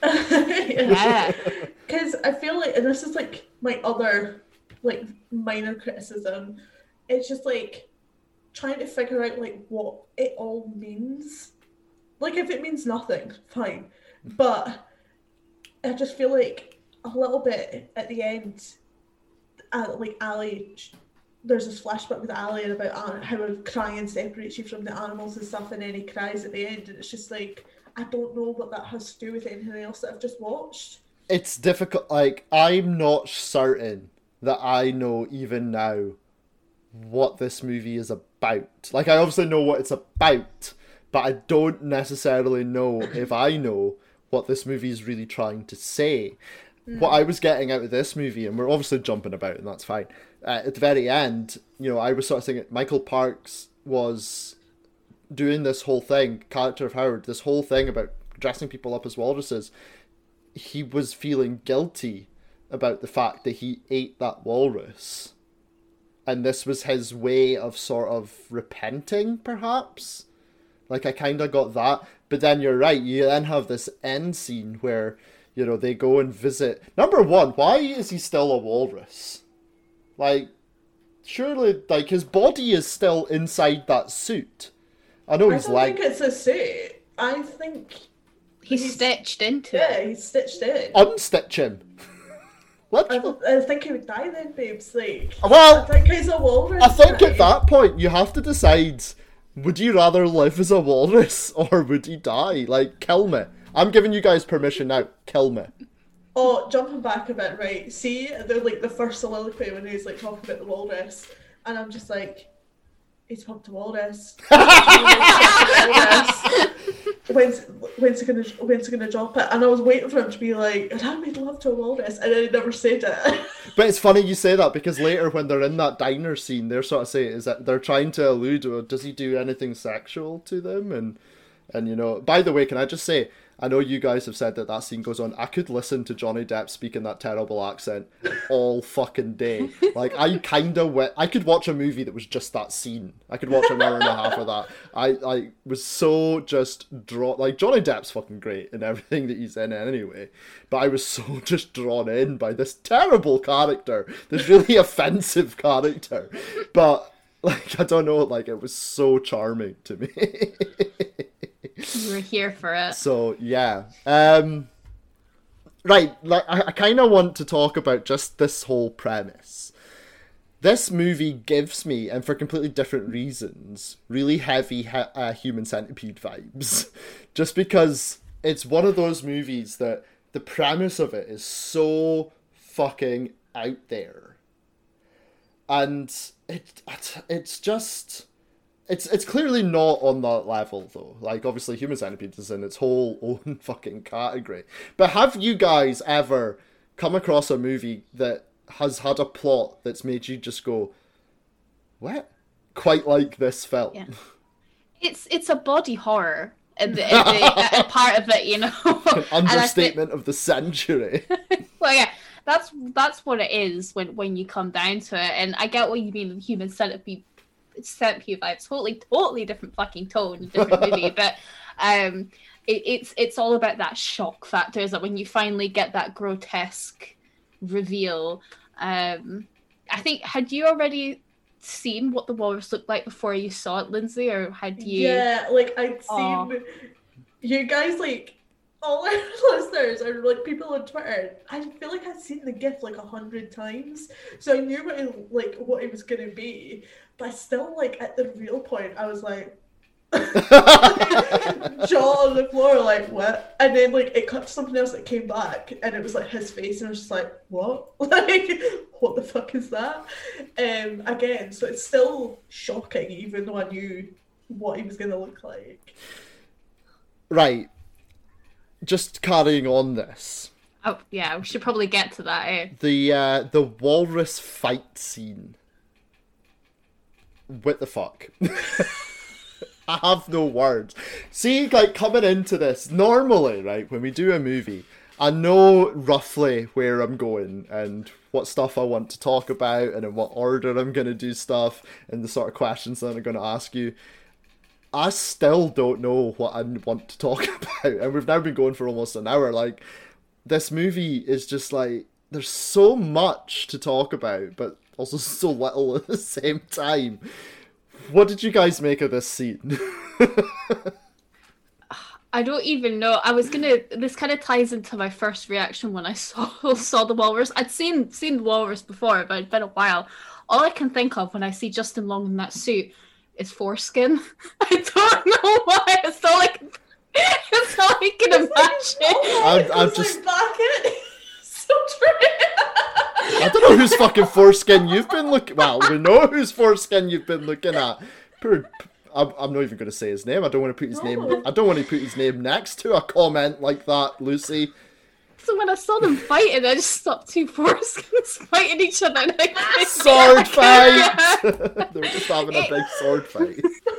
Yeah, because I feel like, and this is like my other like minor criticism, it's just like trying to figure out like what it all means. Like, if it means nothing, fine. But I just feel like a little bit at the end, like Ali, there's this flashback with Ali about how crying separates you from the animals and stuff, and then he cries at the end, and it's just like, I don't know what that has to do with anything else that I've just watched. It's difficult. Like, I'm not certain that I know even now what this movie is about. Like, I obviously know what it's about, but I don't necessarily know if I know what this movie is really trying to say. What I was getting out of this movie, and we're obviously jumping about, and that's fine. At the very end, I was sort of thinking Michael Parks was doing this whole thing, character of Howard, this whole thing about dressing people up as walruses. He was feeling guilty about the fact that he ate that walrus. And this was his way of sort of repenting, perhaps? Like, I kind of got that. But then you're right, you then have this end scene where, they go and visit. Number one, why is he still a walrus? Like, surely, like, his body is still inside that suit. I know he's like... I don't think it's a suit. I think... He's stitched into it. Yeah, he's stitched in. Unstitch him. I think he would die then, babes. Like, well, I think he's a walrus. I think at that point, you have to decide, would you rather live as a walrus, or would he die? Like, kill me. I'm giving you guys permission now. Kill me. Oh, jumping back a bit, right? See, they're like the first soliloquy when he's like talking about the walrus, and I'm just like, he's talked to walrus. When's he gonna drop it? And I was waiting for him to be like, "I made love to a walrus," and then he never said it. But it's funny you say that, because later when they're in that diner scene, they're sort of saying is that they're trying to allude to, does he do anything sexual to them? And by the way, can I just say, I know you guys have said that scene goes on. I could listen to Johnny Depp speaking that terrible accent all fucking day. Like, I could watch a movie that was just that scene. I could watch an hour and a half of that. I was so just drawn. Like, Johnny Depp's fucking great in everything that he's in anyway. But I was so just drawn in by this terrible character. This really offensive character. But, like, I don't know, like, it was so charming to me. You were here for it. So, yeah. Right, like, I kind of want to talk about just this whole premise. This movie gives me, and for completely different reasons, really heavy Human Centipede vibes. Just because it's one of those movies that the premise of it is so fucking out there. And it's just... It's clearly not on that level, though. Like, obviously, Human Centipede is in its whole own fucking category. But have you guys ever come across a movie that has had a plot that's made you just go, what? Quite like this film. Yeah. It's a body horror. A part of it, An understatement of the century. Well, yeah. That's what it is when you come down to it. And I get what you mean with Human Centipede vibes, totally different fucking tone, different movie, but it's all about that shock factor, is that when you finally get that grotesque reveal. I think, had you already seen what the walrus looked like before you saw it, Lindsay, or had you? Yeah, like, I'd seen you guys, like, all our listeners are like people on Twitter. I feel like I'd seen the GIF like 100 times, so I knew what it was gonna be. But still, like, at the real point, I was like, jaw on the floor, like, what? And then, like, it cut to something else that came back, and it was like his face, and I was just like, what? Like, what the fuck is that? Again, so it's still shocking, even though I knew what he was gonna look like. Right. Just carrying on this. Oh yeah, we should probably get to that. Eh? The walrus fight scene. What the fuck? I have no words. See, like, coming into this, normally, right, when we do a movie, I know roughly where I'm going and what stuff I want to talk about and in what order I'm going to do stuff and the sort of questions that I'm going to ask you. I still don't know what I want to talk about, and we've now been going for almost an hour. Like, this movie is just like, there's so much to talk about, but also so little at the same time. What did you guys make of this scene? I don't even know. This kind of ties into my first reaction when I saw the walrus. I'd seen the walrus before, but it'd been a while. All I can think of when I see Justin Long in that suit is foreskin. I don't know why. It's all I can imagine. I'm just back in. So true. I don't know whose fucking foreskin you've been looking. Well, we know whose foreskin you've been looking at. I'm not even going to say his name. I don't want to put his name. I don't want to put his name next to a comment like that, Lucy. So when I saw them fighting, I just stopped two foreskins fighting each other. And sword fight! They were just having a big sword fight.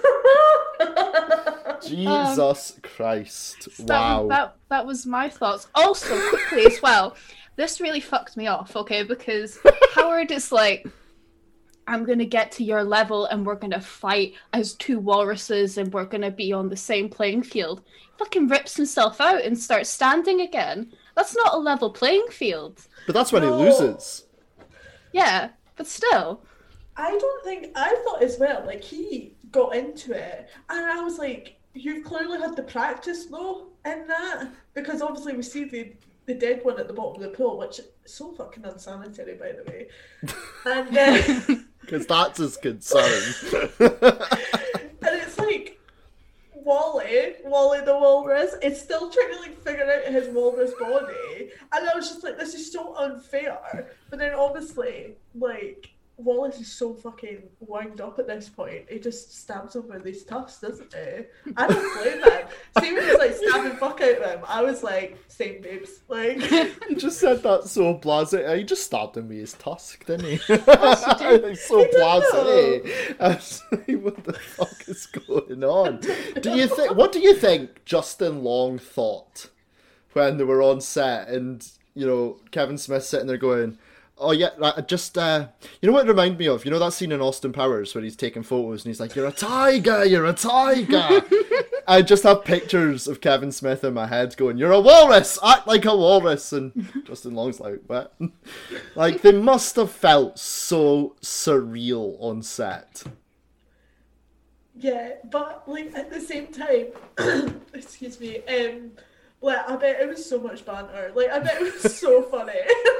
Jesus Christ! Wow. That was my thoughts. Also, quickly as well, this really fucked me off. Okay, because Howard is like, I'm gonna get to your level and we're gonna fight as two walruses and we're gonna be on the same playing field. He fucking rips himself out and starts standing again. That's not a level playing field. But that's when he loses. Yeah, but still. I thought as well, like, he got into it and I was like, you've clearly had the practice though in that, because obviously we see the dead one at the bottom of the pool, which is so fucking unsanitary, by the way. And because that's his concern. And it's like Wally the walrus is still trying to like figure out his walrus body, and I was just like, this is so unfair. But then obviously, like, Wallace is so fucking wound up at this point. He just stabs him with his tusks, doesn't he? I don't blame him. See when he's like stabbing fuck out of him, I was like, same babes. Like, you just said that so blasé. He just stabbed him with his tusk, didn't he? He's so blasé. I was like, what the fuck is going on? What do you think Justin Long thought when they were on set and, you know, Kevin Smith sitting there going, oh yeah, just, you know what it reminded me of? You know that scene in Austin Powers where he's taking photos and he's like, you're a tiger! I just have pictures of Kevin Smith in my head going, you're a walrus! Act like a walrus! And Justin Long's like, what? Like, they must have felt so surreal on set. Yeah, but, like, at the same time, excuse me, like, I bet it was so much banter. Like, I bet it was so funny.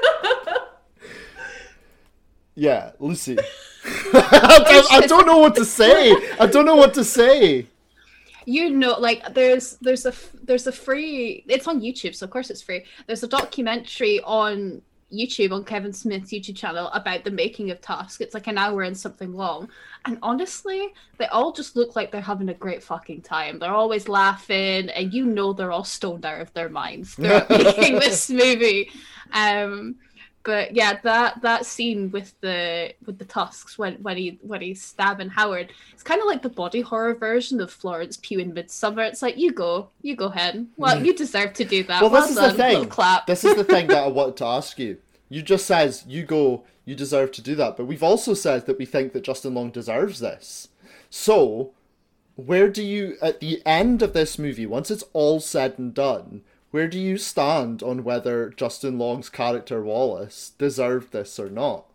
Yeah, Lucy. I don't know what to say. You know, like, there's a free. It's on YouTube, so of course it's free. There's a documentary on YouTube, on Kevin Smith's YouTube channel, about the making of Tusk. It's like an hour and something long, and honestly, they all just look like they're having a great fucking time. They're always laughing, and you know they're all stoned out of their minds throughout making this movie. But yeah, that scene with the tusks when he's stabbing Howard, it's kind of like the body horror version of Florence Pugh in Midsommar. It's like, you go hen. Well, you deserve to do that. Well, this is done. The thing. Little clap. This is the thing that I wanted to ask you. You just says, you go, you deserve to do that. But we've also said that we think that Justin Long deserves this. So, where do you, at the end of this movie, once it's all said and done, where do you stand on whether Justin Long's character Wallace deserved this or not?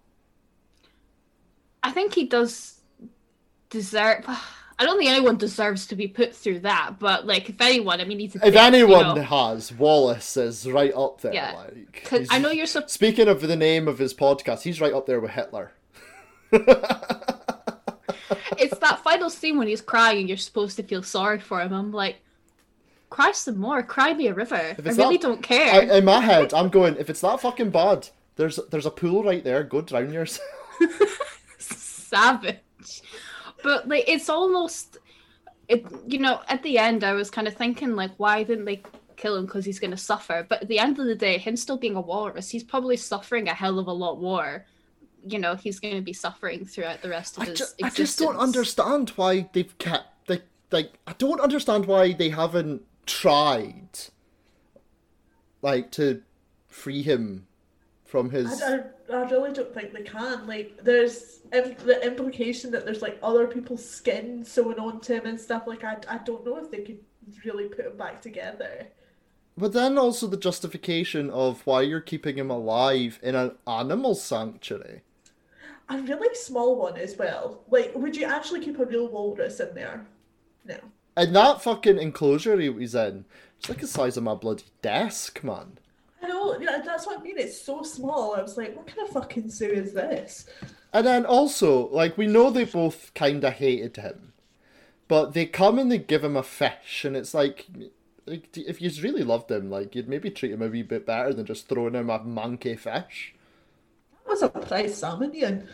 I think he does deserve... I don't think anyone deserves to be put through that, but, like, if anyone, I mean, he's a If dick, anyone you know. Wallace is right up there. Yeah. Like, Cause I know you're so... Speaking of the name of his podcast, he's right up there with Hitler. It's that final scene when he's crying and you're supposed to feel sorry for him. I'm like, cry some more. Cry me a river. I really don't care. In my head, I'm going, if it's that fucking bad, there's a pool right there. Go drown yourself. Savage. But, like, it's almost... you know, at the end, I was kind of thinking, like, why didn't they kill him? Because he's going to suffer. But at the end of the day, him still being a walrus, he's probably suffering a hell of a lot more. You know, he's going to be suffering throughout the rest of his existence. I just don't understand why they've kept... I don't understand why they haven't tried, like, to free him from his... I really don't think they can. Like, there's the implication that there's, like, other people's skin sewing onto him and stuff. Like, I don't know if they could really put him back together. But then also the justification of why you're keeping him alive in an animal sanctuary. A really small one as well. Like, would you actually keep a real walrus in there? No. And that fucking enclosure he was in, it's like the size of my bloody desk, man. I know, yeah, that's what I mean. It's so small. I was like, what kind of fucking zoo is this? And then also, like, we know they both kind of hated him. But they come and they give him a fish, and it's like if you really loved him, like, you'd maybe treat him a wee bit better than just throwing him a monkey fish. That was a prize salmon, Ian.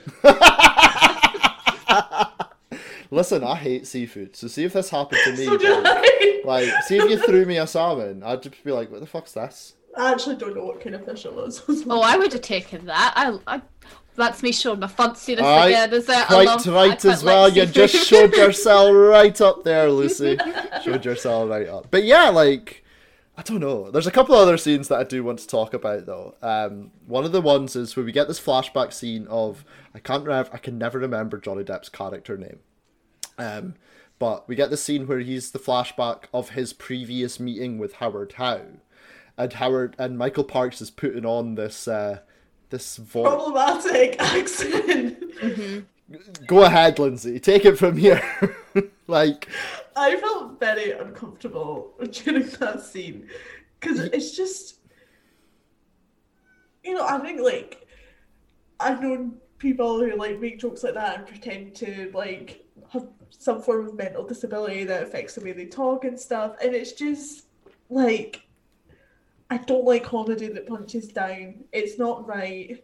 Listen, I hate seafood, so see if this happened to me. So do I. Like, see if you threw me a salmon, I'd just be like, what the fuck's this? I actually don't know what kind of fish it was. Oh, I would have taken that. I that's me showing my fanciness Aye, again, is it? Right as well. You just showed yourself right up there, Lucy. Showed yourself right up. But yeah, like, I don't know. There's a couple other scenes that I do want to talk about, though. One of the ones is where we get this flashback scene of I can never remember Johnny Depp's character name. But we get the scene where he's the flashback of his previous meeting with Howard Howe. And Michael Parks is putting on this voice. Problematic accent. Mm-hmm. Go ahead, Lindsay. Take it from here. Like, I felt very uncomfortable during that scene because it's just, I think, like, I've known people who, like, make jokes like that and pretend to, like, have some form of mental disability that affects the way they talk and stuff, and it's just like, I don't like comedy that punches down. It's not right.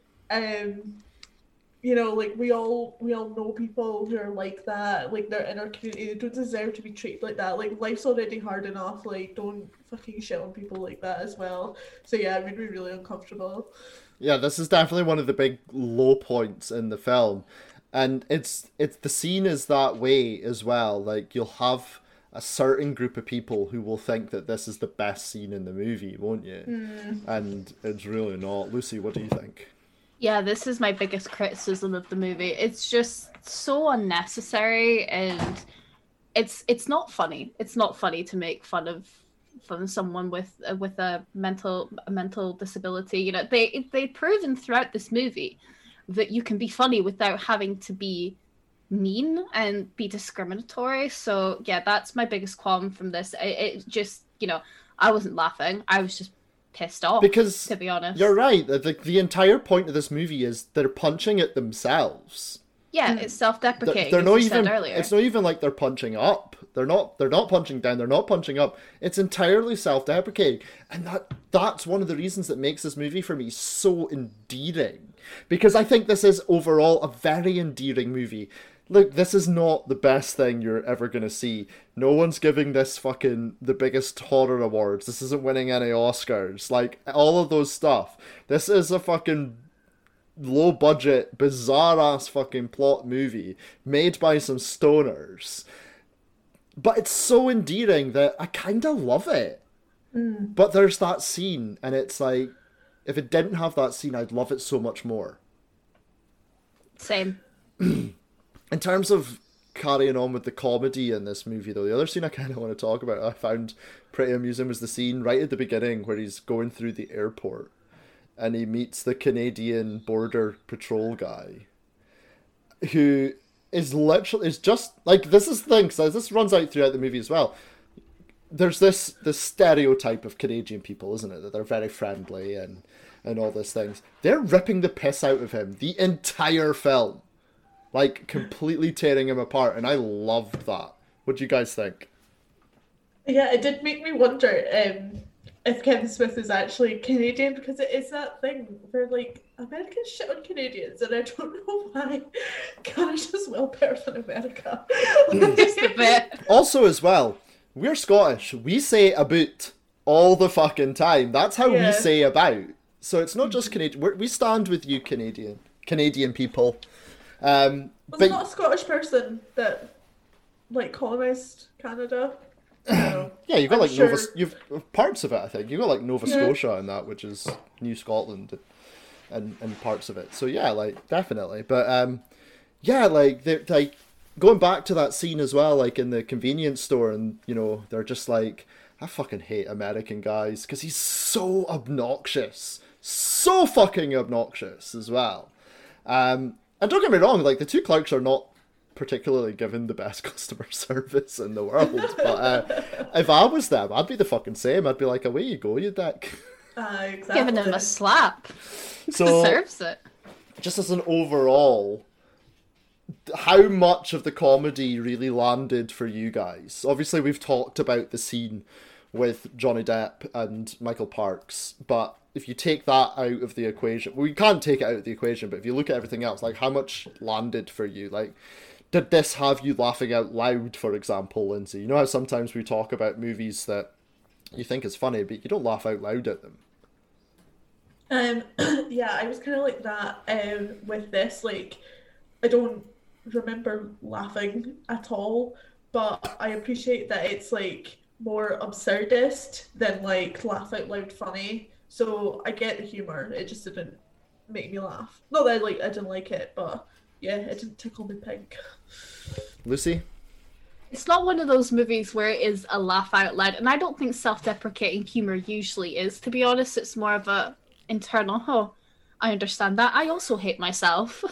Like, we all know people who are like that. Like, they're in our community. They don't deserve to be treated like that. Like, life's already hard enough. Like, don't fucking shit on people like that as well. So yeah, it made me really uncomfortable. Yeah, this is definitely one of the big low points in the film. And it's the scene is that way as well. Like, you'll have a certain group of people who will think that this is the best scene in the movie, won't you? And it's really not. Lucy, what do you think? Yeah, this is my biggest criticism of the movie. It's just so unnecessary, and it's not funny. It's not funny to make fun of someone with a mental disability. They've proven throughout this movie that you can be funny without having to be mean and be discriminatory. So yeah, that's my biggest qualm from this. It just, I wasn't laughing. I was just pissed off, because, to be honest. You're right. The entire point of this movie is they're punching at themselves. Yeah, it's self-deprecating. They're not as you even. said earlier. It's not even like they're punching up. They're not punching down. They're not punching up. It's entirely self-deprecating, and that's one of the reasons that makes this movie for me so endearing. Because I think this is overall a very endearing movie. Look, this is not the best thing you're ever going to see. No one's giving this fucking the biggest horror awards. This isn't winning any Oscars. Like, all of those stuff. This is a fucking low budget, bizarre ass fucking plot movie made by some stoners. But it's so endearing that I kind of love it. But there's that scene, and it's like, if it didn't have that scene, I'd love it so much more. Same. In terms of carrying on with the comedy in this movie, though, the other scene I kind of want to talk about, I found pretty amusing, was the scene right at the beginning where he's going through the airport and he meets the Canadian Border Patrol guy, who is just like, this is the thing, because this runs out throughout the movie as well. There's this stereotype of Canadian people, isn't it? That they're very friendly and all these things. They're ripping the piss out of him the entire film. Like, completely tearing him apart, and I loved that. What do you guys think? Yeah, it did make me wonder if Kevin Smith is actually Canadian, because it is that thing where, like, Americans shit on Canadians, and I don't know why. Canada's well better than America. Just a bit. Also, as well, we're Scottish. We say about all the fucking time. That's how we say about. So it's not just Canadian. We stand with you, Canadian people. Was it not a Scottish person that, like, colonised Canada? No. Yeah, you've got you've parts of it. I think you've got like Nova Scotia and that, which is New Scotland, and parts of it. So yeah, like, definitely. But yeah, like, they're like going back to that scene as well, like in the convenience store, and they're just like, I fucking hate American guys because he's so obnoxious, so fucking obnoxious as well. And don't get me wrong, like, the two clerks are not particularly given the best customer service in the world. But if I was them, I'd be the fucking same. I'd be like, away you go, you dick. Exactly. Giving him a slap. So, deserves it. Just as an overall, how much of the comedy really landed for you guys? Obviously, we've talked about the scene with Johnny Depp and Michael Parks, but if you take that out of the equation, well, you can't take it out of the equation, but if you look at everything else, like, how much landed for you? Like, did this have you laughing out loud, for example, Lindsay? You know how sometimes we talk about movies that you think is funny, but you don't laugh out loud at them? Yeah, I was kind of like that with this. Like, I don't remember laughing at all, but I appreciate that it's like more absurdist than like laugh out loud funny. So I get the humor. It just didn't make me laugh. Not that I didn't like it, but yeah, it didn't tickle me pink. Lucy? It's not one of those movies where it is a laugh out loud, and I don't think self-deprecating humor usually is, to be honest. It's more of a internal, oh, I understand that. I also hate myself.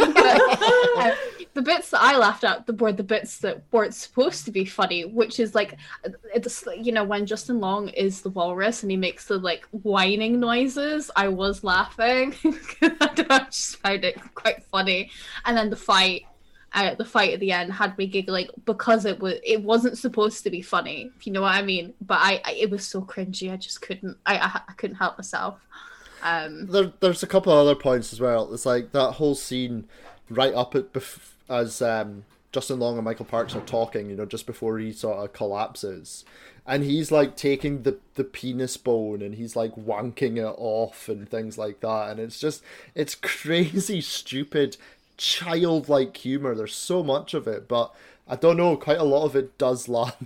The bits that I laughed at were the bits that weren't supposed to be funny, which is like, it's, you know, when Justin Long is the walrus and he makes the like whining noises, I was laughing. I just found it quite funny. And then the fight at the end had me giggling because it wasn't supposed to be funny, if you know what I mean. But it was so cringy, I just couldn't help myself. There's a couple of other points as well. It's like that whole scene right up as Justin Long and Michael Parks are talking, you know, just before he sort of collapses, and he's like taking the penis bone and he's like wanking it off and things like that, and it's crazy stupid childlike humor. There's so much of it, but I don't know, quite a lot of it does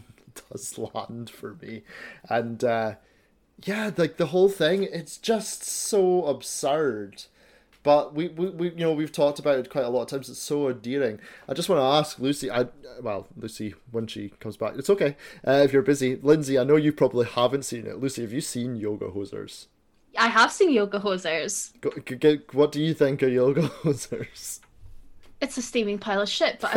land for me. And yeah, like the whole thing, it's just so absurd. But we you know, we've talked about it quite a lot of times. It's so endearing. I just want to ask Lucy, Lucy, when she comes back, it's okay if you're busy. Lindsay, I know you probably haven't seen it. Lucy, have you seen Yoga Hosers? I have seen Yoga Hosers. What do you think of Yoga Hosers? It's a steaming pile of shit, but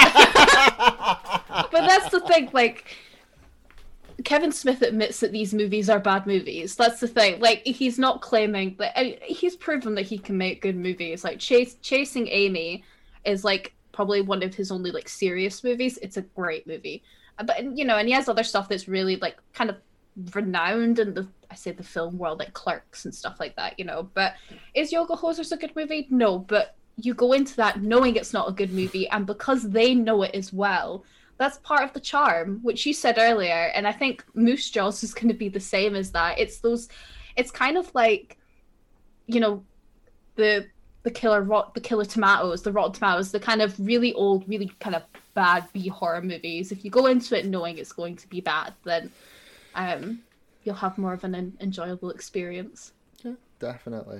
I love it. But that's the thing, like, Kevin Smith admits that these movies are bad movies. That's the thing. Like, he's not claiming that. He's proven that he can make good movies. Like, Chasing Amy is, like, probably one of his only, like, serious movies. It's a great movie. But, you know, and he has other stuff that's really, like, kind of renowned in the film world, like Clerks and stuff like that, you know. But is Yoga Hosers a good movie? No, but you go into that knowing it's not a good movie, and because they know it as well, that's part of the charm, which you said earlier, and I think Moose Jaws is going to be the same as that. It's kind of like, you know, the Killer Tomatoes, the Rotten Tomatoes, the kind of really old, really kind of bad B-horror movies. If you go into it knowing it's going to be bad, then you'll have more of an enjoyable experience. Yeah, definitely.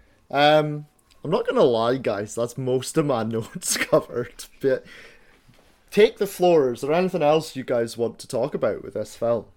I'm not going to lie, guys, that's most of my notes covered, but take the floor. Is there anything else you guys want to talk about with this film?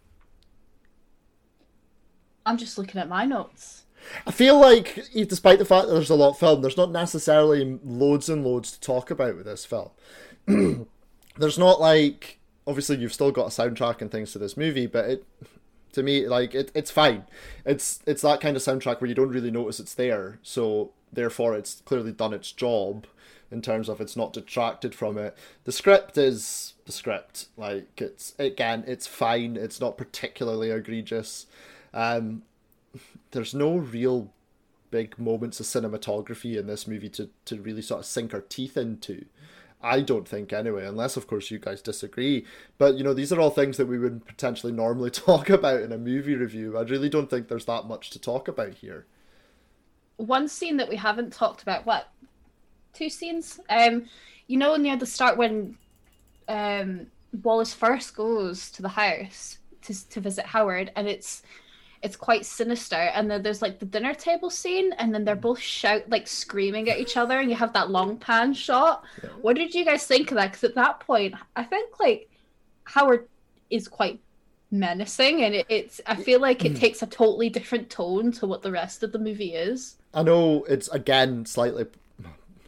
I'm just looking at my notes. I feel like, despite the fact that there's a lot of film, there's not necessarily loads and loads to talk about with this film. There's not like, obviously you've still got a soundtrack and things to this movie, but to me, like, it's fine. It's that kind of soundtrack where you don't really notice it's there, so therefore it's clearly done its job in terms of it's not detracted from it. The script is the script. Like, it's fine. It's not particularly egregious. There's no real big moments of cinematography in this movie to really sort of sink our teeth into. I don't think, anyway, unless, of course, you guys disagree. But, you know, these are all things that we would potentially normally talk about in a movie review. I really don't think there's that much to talk about here. One scene that we haven't talked about, two scenes? You know, near the start when Wallace first goes to the house to visit Howard, and it's quite sinister, and then there's like the dinner table scene, and then they're both screaming at each other, and you have that long pan shot. Yeah. What did you guys think of that? Because at that point, I think like Howard is quite menacing, and I feel like it takes a totally different tone to what the rest of the movie is. I know it's, again, slightly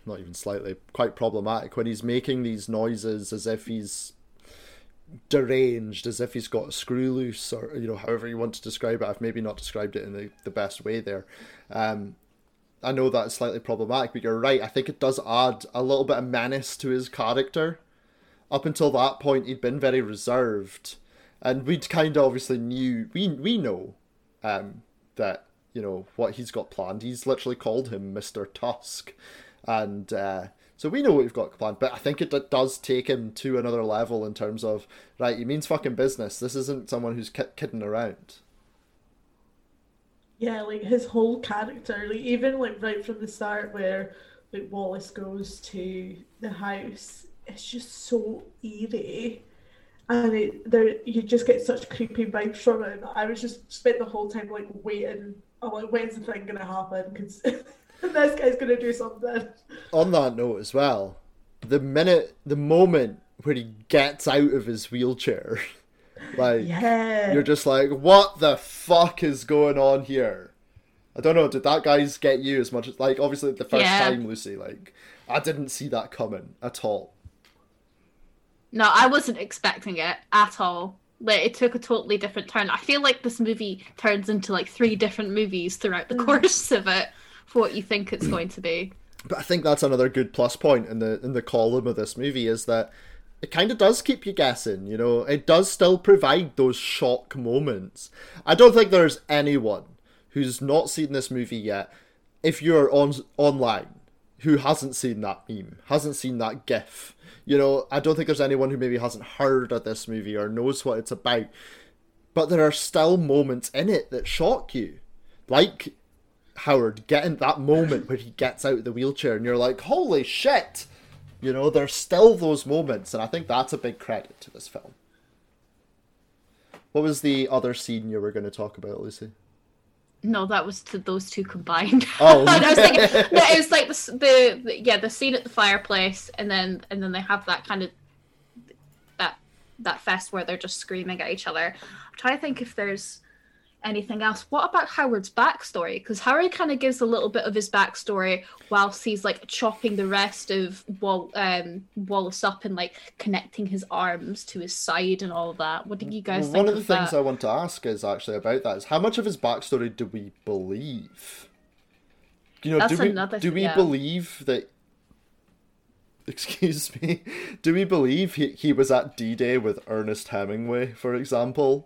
not even slightly, quite problematic when he's making these noises as if he's deranged, as if he's got a screw loose, or however you want to describe it. I've maybe not described it in the best way there. I know that's slightly problematic, but you're right. I think it does add a little bit of menace to his character. Up until that point, he'd been very reserved, and we'd kind of obviously we know that what he's got planned. He's literally called him Mr. Tusk, and so we know what we've got planned. But I think it does take him to another level in terms of, right, he means fucking business. This isn't someone who's kidding around. Yeah, like his whole character, like even like right from the start where like Wallace goes to the house, it's just so eerie, and you just get such creepy vibes from it. I was just spent the whole time like waiting. I'm like, when's the thing gonna happen? Because this guy's gonna do something. On that note as well, the moment where he gets out of his wheelchair. Like, yeah. You're just like, what the fuck is going on here? I don't know, did that guys get you as much as, like, obviously the first time, Lucy, like, I didn't see that coming at all. No, I wasn't expecting it at all. Like, it took a totally different turn. I feel like this movie turns into, like, 3 different movies throughout the course of it for what you think it's going to be. But I think that's another good plus point in the column of this movie, is that it kind of does keep you guessing, It does still provide those shock moments. I don't think there's anyone who's not seen this movie yet, if you're online, who hasn't seen that meme, hasn't seen that GIF. I don't think there's anyone who maybe hasn't heard of this movie or knows what it's about. But there are still moments in it that shock you. Like Howard getting that moment where he gets out of the wheelchair and you're like, holy shit! There's still those moments, and I think that's a big credit to this film. What was the other scene you were going to talk about, Lucy? No, that was those two combined. Oh, I was thinking, no, it was like the scene at the fireplace, and then they have that kind of that fest where they're just screaming at each other. I'm trying to think if there's anything else. What about Howard's backstory? Because Howard kind of gives a little bit of his backstory whilst he's like chopping the rest of Wallace up and like connecting his arms to his side and all of that. What do you guys think? One of the things I want to ask is actually about that is how much of his backstory do we believe? Do we believe that? Excuse me. Do we believe he was at D-Day with Ernest Hemingway, for example?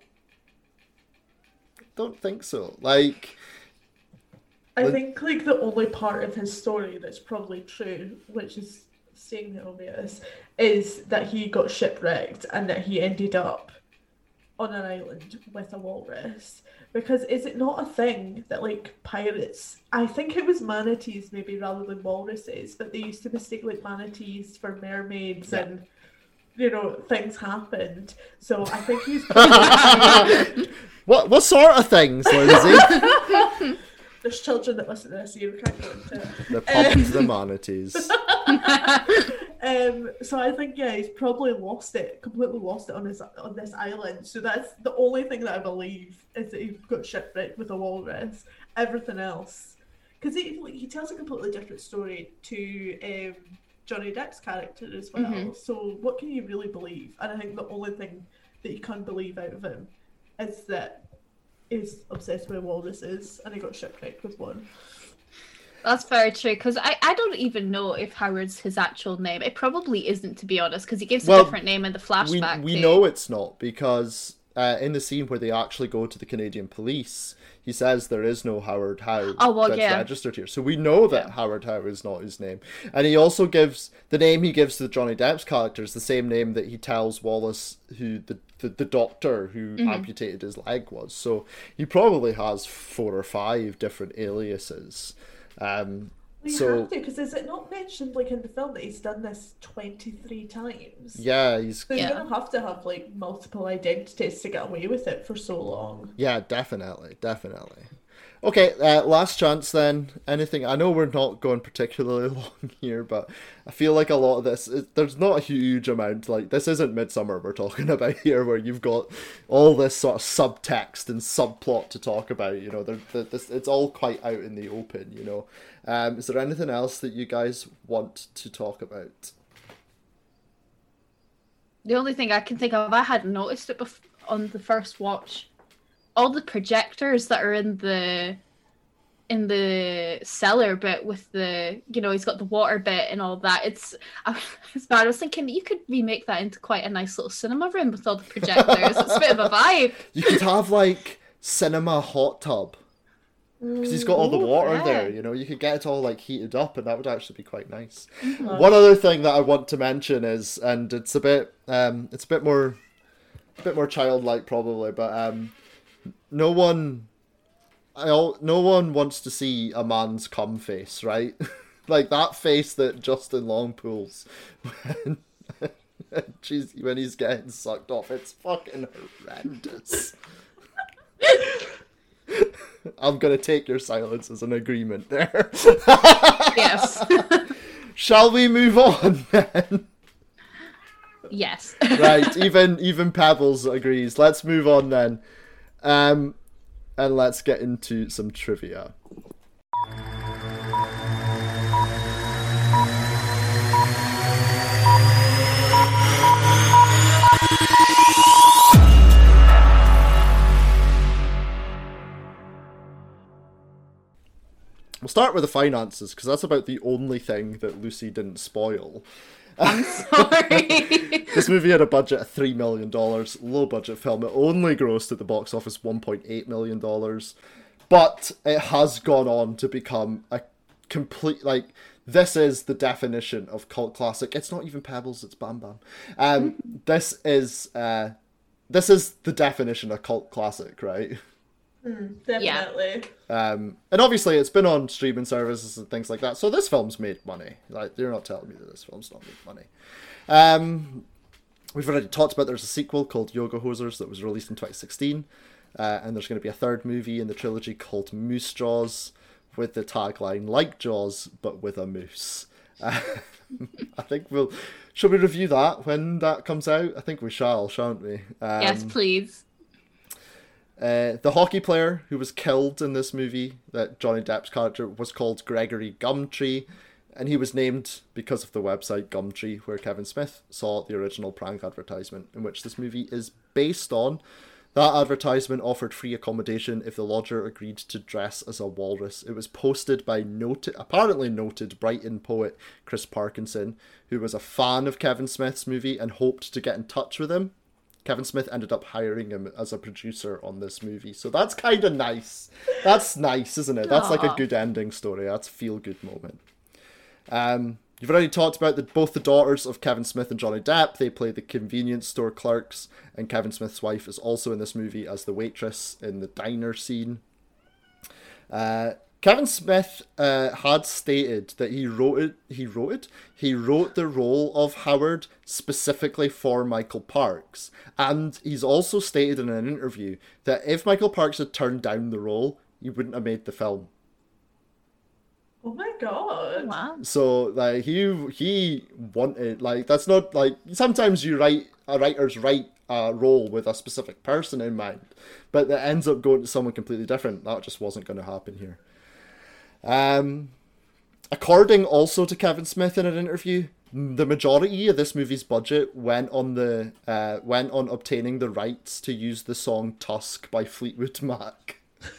Don't think so. I think like the only part of his story that's probably true, which is saying the obvious, is that he got shipwrecked and that he ended up on an island with a walrus. Because is it not a thing that like pirates, I think it was manatees maybe rather than walruses, but they used to mistake like manatees for mermaids and things happened. So I think he's probably What sort of things, Lindsay? There's children that listen to this, so you can't go into it. The puppets, the manatees. So I think he's probably completely lost it on this island. So that's the only thing that I believe is that he got shipwrecked with a walrus. Everything else, because he tells a completely different story to Johnny Depp's character as well. Mm-hmm. So what can you really believe? And I think the only thing that you can believe out of him is that he's obsessed with walruses and he got shipwrecked with one. That's very true, because I don't even know if Howard's his actual name. It probably isn't, to be honest, because he gives a different name in the flashback. We know it's not, because in the scene where they actually go to the Canadian police, he says there is no Howard Howe that's registered here. So we know that Howard Howe is not his name. And he also gives, the name he gives to Johnny Depp's character is the same name that he tells Wallace, who the doctor who amputated his leg was. So he probably has 4 or 5 different aliases. Have to, because is it not mentioned like in the film that he's done this 23 times? Yeah, so you're gonna have to have like multiple identities to get away with it for so long. Yeah, definitely. Okay, last chance then. Anything? I know we're not going particularly long here, but I feel like a lot of this, there's not a huge amount. Like, this isn't Midsummer we're talking about here, where you've got all this sort of subtext and subplot to talk about. You know, it's all quite out in the open. You know, is there anything else that you guys want to talk about? The only thing I can think of, I hadn't noticed it on the first watch. All the projectors that are in the cellar bit with the, you know, he's got the water bit and all that. I was thinking you could remake that into quite a nice little cinema room with all the projectors. It's a bit of a vibe. You could have like cinema hot tub. Because he's got all the water there, you know, you could get it all like heated up, and that would actually be quite nice. Mm-hmm. One other thing that I want to mention is, and it's a bit more childlike probably, but no one wants to see a man's cum face, right? Like that face that Justin Long pulls when he's getting sucked off. It's fucking horrendous. I'm going to take your silence as an agreement there. Yes. Shall we move on then? Yes. Right, even Pebbles agrees. Let's move on then. And let's get into some trivia. We'll start with the finances, because that's about the only thing that Lucy didn't spoil. I'm sorry. This movie had a budget of $3 million, low budget film. It only grossed at the box office $1.8 million. But it has gone on to become a complete, like, this is the definition of cult classic. It's not even Pebbles, it's Bam Bam. This is the definition of cult classic, right? Definitely. Yeah. And obviously it's been on streaming services and things like that, so this film's made money. Like, you're not telling me that this film's not made money. We've already talked about there's a sequel called Yoga Hosers that was released in 2016, and there's going to be a third movie in the trilogy called Moose Jaws, with the tagline like Jaws but with a moose. I think shall we review that when that comes out? I think we shall, shan't we? Yes, please. The hockey player who was killed in this movie, that Johnny Depp's character, was called Gregory Gumtree, and he was named because of the website Gumtree, where Kevin Smith saw the original prank advertisement, in which this movie is based on. That advertisement offered free accommodation if the lodger agreed to dress as a walrus. It was posted by apparently noted Brighton poet Chris Parkinson, who was a fan of Kevin Smith's movie and hoped to get in touch with him. Kevin Smith ended up hiring him as a producer on this movie. So that's kind of nice. That's nice, isn't it? That's like a good ending story. That's a feel-good moment. You've already talked about both the daughters of Kevin Smith and Johnny Depp. They play the convenience store clerks, and Kevin Smith's wife is also in this movie as the waitress in the diner scene. Kevin Smith had stated that he wrote the role of Howard specifically for Michael Parks, and he's also stated in an interview that if Michael Parks had turned down the role, he wouldn't have made the film. Oh my god! Wow. So like he wanted, like, that's not like sometimes writers write a role with a specific person in mind, but that ends up going to someone completely different. That just wasn't going to happen here. According also to Kevin Smith in an interview, the majority of this movie's budget went on obtaining the rights to use the song "Tusk" by Fleetwood Mac.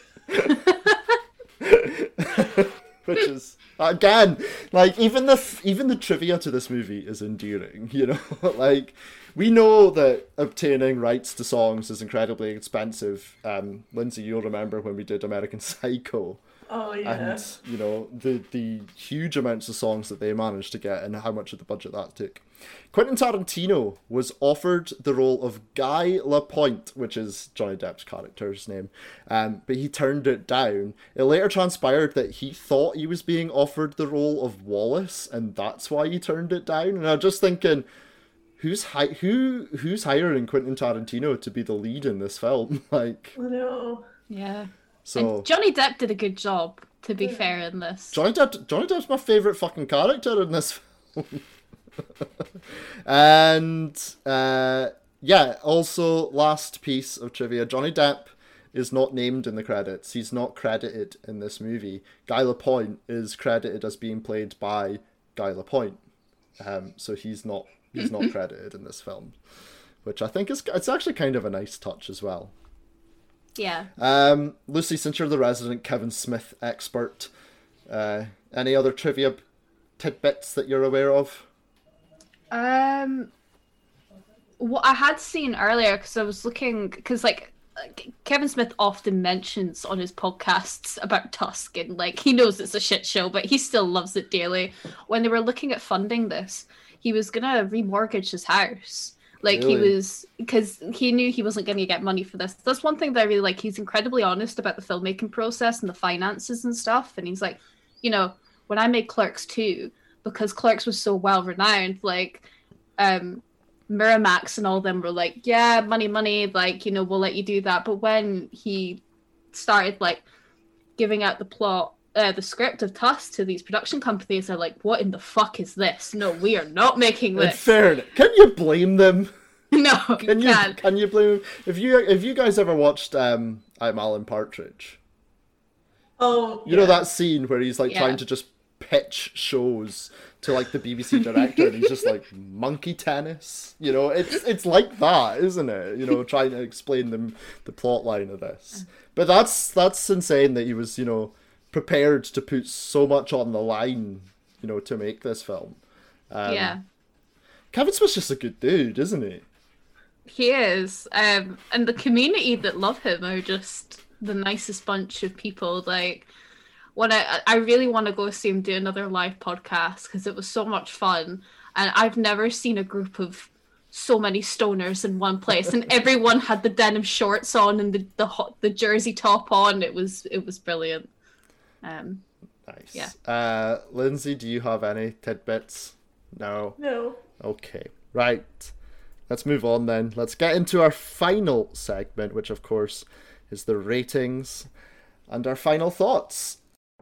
Which is, again, like, even the trivia to this movie is endearing, you know? Like, we know that obtaining rights to songs is incredibly expensive. Lindsay, you'll remember when we did American Psycho. Oh, yeah. And, you know, the huge amounts of songs that they managed to get and how much of the budget that took. Quentin Tarantino was offered the role of Guy Lapointe, which is Johnny Depp's character's name, but he turned it down. It later transpired that he thought he was being offered the role of Wallace, and that's why he turned it down. And I'm just thinking, who's hiring Quentin Tarantino to be the lead in this film? Like, I know. Yeah. So and Johnny Depp did a good job, to be fair, in this. Johnny Depp's my favourite fucking character in this film. And also last piece of trivia, Johnny Depp is not named in the credits. He's not credited in this movie. Guy Lapointe is credited as being played by Guy Lapointe. So he's not credited in this film, which I think it's actually kind of a nice touch as well. Yeah. Lucy, since you're the resident Kevin Smith expert, any other trivia tidbits that you're aware of? What I had seen earlier, because I was looking, because like Kevin Smith often mentions on his podcasts about Tusk, and like he knows it's a shit show, but he still loves it dearly. When they were looking at funding this, he was gonna remortgage his house. Like really? He was, because he knew he wasn't going to get money for this. That's one thing that I really like. He's incredibly honest about the filmmaking process and the finances and stuff. And he's like, you know, when I made Clerks 2, because Clerks was so well renowned, like Miramax and all them were like, yeah, money, like, you know, we'll let you do that. But when he started like giving out the script of Tusk to these production companies, they're like, what in the fuck is this? No, we are not making this. In fairness, can you blame them? No, can you blame them? If you guys ever watched I'm Alan Partridge? Oh, you know that scene where he's like trying to just pitch shows to like the BBC director, and he's just like monkey tennis. You know, it's like that, isn't it? You know, trying to explain the plot line of this. But that's insane that he was, you know, prepared to put so much on the line, you know, to make this film. Kevin Smith's just a good dude, isn't he? He is. And the community that love him are just the nicest bunch of people. Like, when I really want to go see him do another live podcast, because it was so much fun. And I've never seen a group of so many stoners in one place, and everyone had the denim shorts on and the jersey top on. It was brilliant. Nice. Yeah. Lindsay, do you have any tidbits? No. Okay. Right. Let's move on then. Let's get into our final segment, which of course is the ratings and our final thoughts.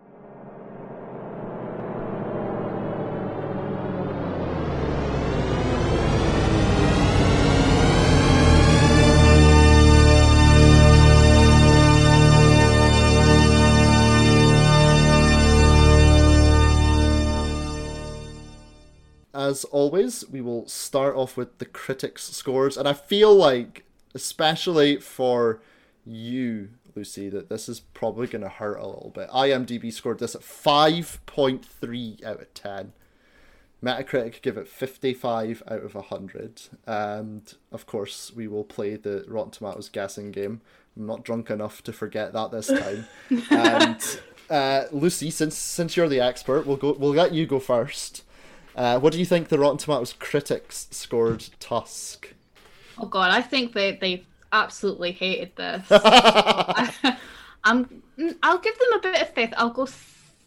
As always, we will start off with the critics' scores, and I feel like, especially for you, Lucy, that this is probably going to hurt a little bit. IMDb scored this at 5.3 out of 10. Metacritic give it 55 out of 100. And, of course, we will play the Rotten Tomatoes guessing game. I'm not drunk enough to forget that this time. And, Lucy, since you're the expert, we'll let you go first. What do you think the Rotten Tomatoes critics scored Tusk? Oh god, I think they absolutely hated this. I'll give them a bit of faith. I'll go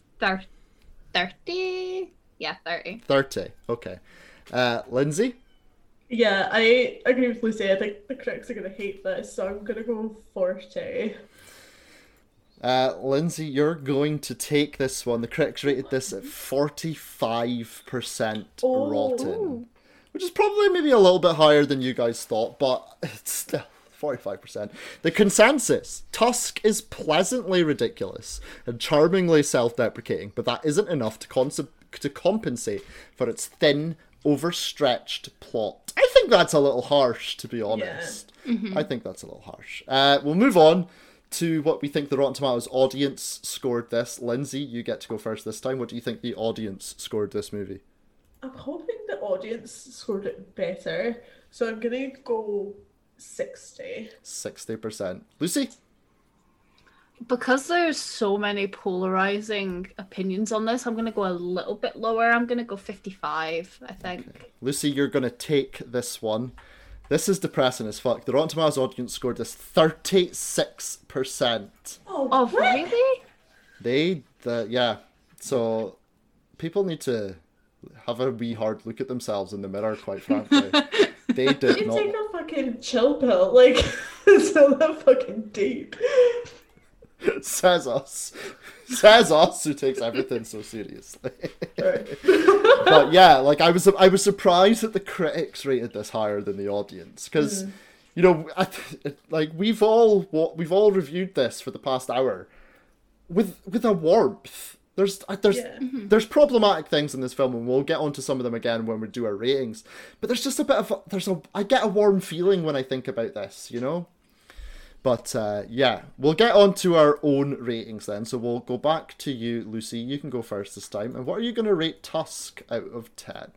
30. Yeah, 30. 30. Okay. Lindsay? Yeah, I agree with Lucy. I think the critics are going to hate this, so I'm going to go 40. Lindsay, you're going to take this one. The critics rated this at 45% rotten, which is probably maybe a little bit higher than you guys thought, but it's still 45%. The consensus: Tusk is pleasantly ridiculous and charmingly self-deprecating, but that isn't enough to compensate for its thin, overstretched plot. I think that's a little harsh, to be honest. Yeah. Mm-hmm. I think that's a little harsh. We'll move on to what we think the Rotten Tomatoes audience scored this. Lindsay, you get to go first this time. What do you think the audience scored this movie? I'm hoping the audience scored it better, so I'm going to go 60. 60%. Lucy? Because there's so many polarizing opinions on this, I'm going to go a little bit lower. I'm going to go 55, I think. Okay. Lucy, you're going to take this one. This is depressing as fuck. The Rotten Tomatoes audience scored this 36%. Oh really? Yeah. So people need to have a wee hard look at themselves in the mirror, quite frankly. They did not. Take a fucking chill pill. Like, it's not that fucking deep. Says us. Says us who takes everything so seriously. But yeah, like I was surprised that the critics rated this higher than the audience, because you know, like we've all reviewed this for the past hour with a warmth. There's problematic things in this film, and we'll get onto some of them again when we do our ratings. But there's just I get a warm feeling when I think about this, you know. But yeah, we'll get on to our own ratings then. So we'll go back to you, Lucy. You can go first this time. And what are you going to rate Tusk out of 10?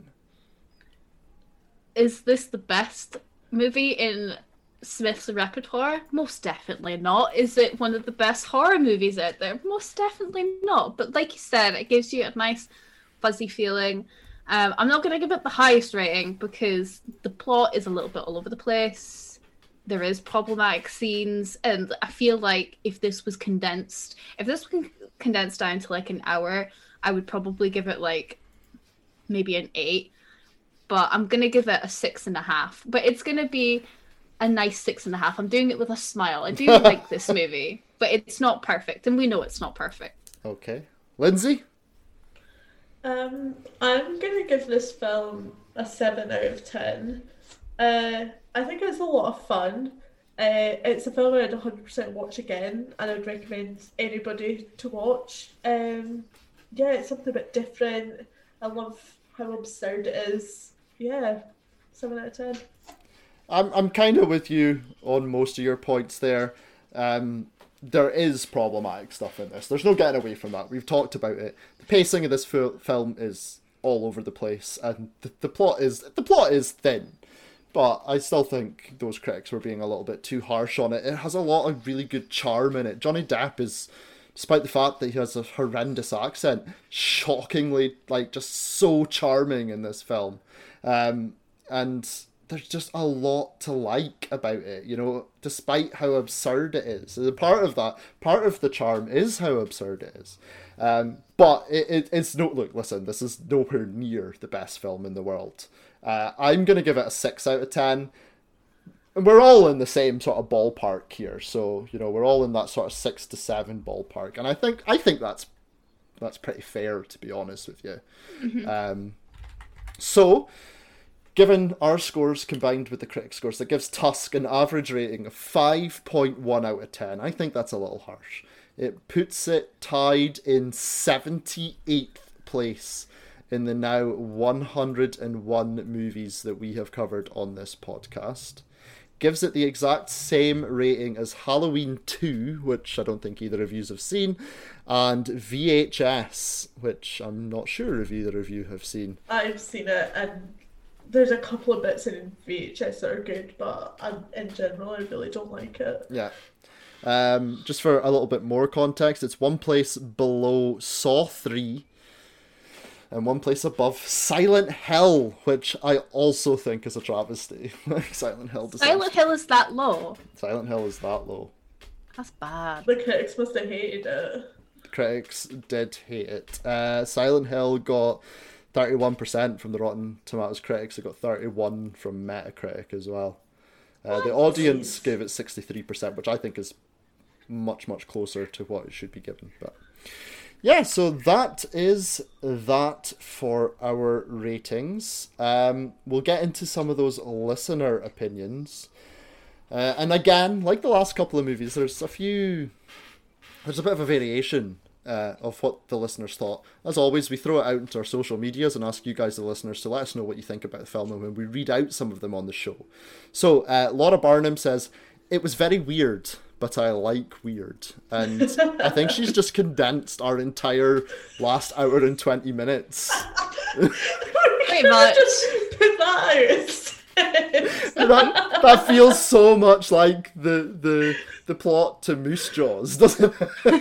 Is this the best movie in Smith's repertoire? Most definitely not. Is it one of the best horror movies out there? Most definitely not. But like you said, it gives you a nice fuzzy feeling. I'm not going to give it the highest rating because the plot is a little bit all over the place. There is problematic scenes, and I feel like if this was condensed down to like an hour, I would probably give it like maybe an 8. But I'm going to give it a 6.5. But it's going to be a nice 6.5. I'm doing it with a smile. I do like this movie, but it's not perfect, and we know it's not perfect. Okay. Lindsay? I'm gonna give this film a 7 out of 10. I think it's a lot of fun. It's a film I'd 100% watch again, and I'd recommend anybody to watch. Yeah, it's something a bit different. I love how absurd it is. Yeah, 7 out of 10. I'm kind of with you on most of your points there. There is problematic stuff in this. There's no getting away from that. We've talked about it. The pacing of this film is all over the place, and the plot is thin. But I still think those critics were being a little bit too harsh on it. It has a lot of really good charm in it. Johnny Depp is, despite the fact that he has a horrendous accent, shockingly, like, just so charming in this film. And there's just a lot to like about it, you know, despite how absurd it is. Part of the charm is how absurd it is. But it's no, look, listen, this is nowhere near the best film in the world. I'm going to give it a 6 out of 10. And we're all in the same sort of ballpark here. So, you know, we're all in that sort of 6 to 7 ballpark. And I think that's pretty fair, to be honest with you. Mm-hmm. So, given our scores combined with the critic scores, that gives Tusk an average rating of 5.1 out of 10. I think that's a little harsh. It puts it tied in 78th place in the now 101 movies that we have covered on this podcast. Gives it the exact same rating as Halloween 2, which I don't think either of you have seen, and VHS, which I'm not sure if either of you have seen. I've seen it, and there's a couple of bits in VHS that are good, but in general, I really don't like it. Yeah. Just for a little bit more context, it's one place below Saw 3, and one place above Silent Hill, which I also think is a travesty. Silent Hill is that low? Silent Hill is that low. That's bad. The critics must have hated it. The critics did hate it. Silent Hill got 31% from the Rotten Tomatoes critics. It got 31% from Metacritic as well. The audience gave it 63%, which I think is much, much closer to what it should be given. But yeah, so that is that for our ratings. We'll get into some of those listener opinions. And again, like the last couple of movies, there's a bit of a variation of what the listeners thought. As always, we throw it out into our social medias and ask you guys, the listeners, to let us know what you think about the film, and when we read out some of them on the show. So Laura Barnum says, "It was very weird, but I like weird." And I think she's just condensed our entire last hour and 20 minutes. Pretty much. Just put that out. that feels so much like the plot to Moose Jaws, doesn't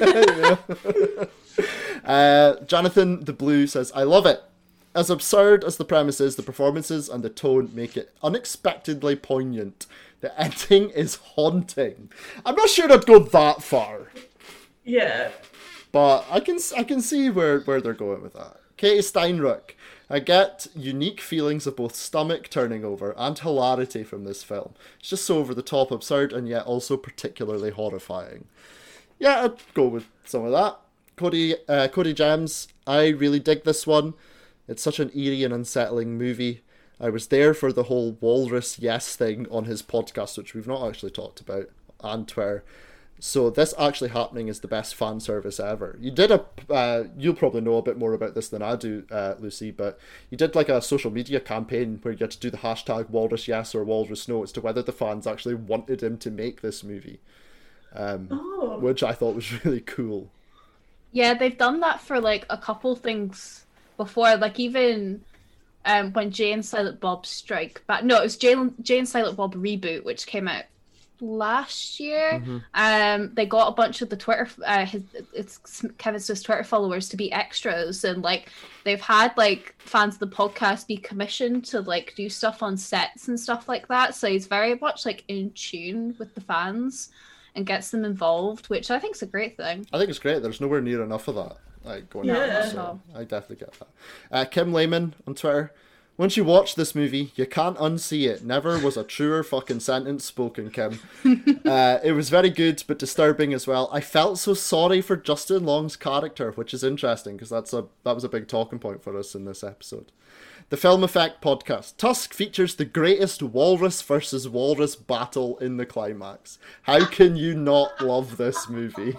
it? Jonathan the Blue says, "I love it. As absurd as the premise is, the performances and the tone make it unexpectedly poignant. The ending is haunting." I'm not sure I'd go that far. Yeah. But I can see where they're going with that. Katie Steinruck, "I get unique feelings of both stomach turning over and hilarity from this film. It's just so over the top absurd and yet also particularly horrifying." Yeah, I'd go with some of that. Cody Gems, I really dig this one. It's such an eerie and unsettling movie. I was there for the whole Walrus Yes thing on his podcast, which we've not actually talked about, Antwer. So this actually happening is the best fan service ever. You did you'll probably know a bit more about this than I do, Lucy, but you did like a social media campaign where you had to do the hashtag Walrus Yes or Walrus No as to whether the fans actually wanted him to make this movie, which I thought was really cool. Yeah, they've done that for like a couple things before, like even when Jay and Silent Bob Strike Back. No, it was Jay and Silent Bob Reboot, which came out last year. They got a bunch of the Twitter it's Kevin Smith's Twitter followers to be extras, and like they've had like fans of the podcast be commissioned to like do stuff on sets and stuff like that, so he's very much like in tune with the fans and gets them involved, which I think is a great thing. I think it's great. There's nowhere near enough of that going on, so I definitely get that. Kim Lehman on Twitter: once you watch this movie, you can't unsee it. Never was a truer fucking sentence spoken, Kim. It was very good, but disturbing as well. I felt so sorry for Justin Long's character, which is interesting, because that was a big talking point for us in this episode. The Film Effect podcast. Tusk features the greatest walrus versus walrus battle in the climax. How can you not love this movie?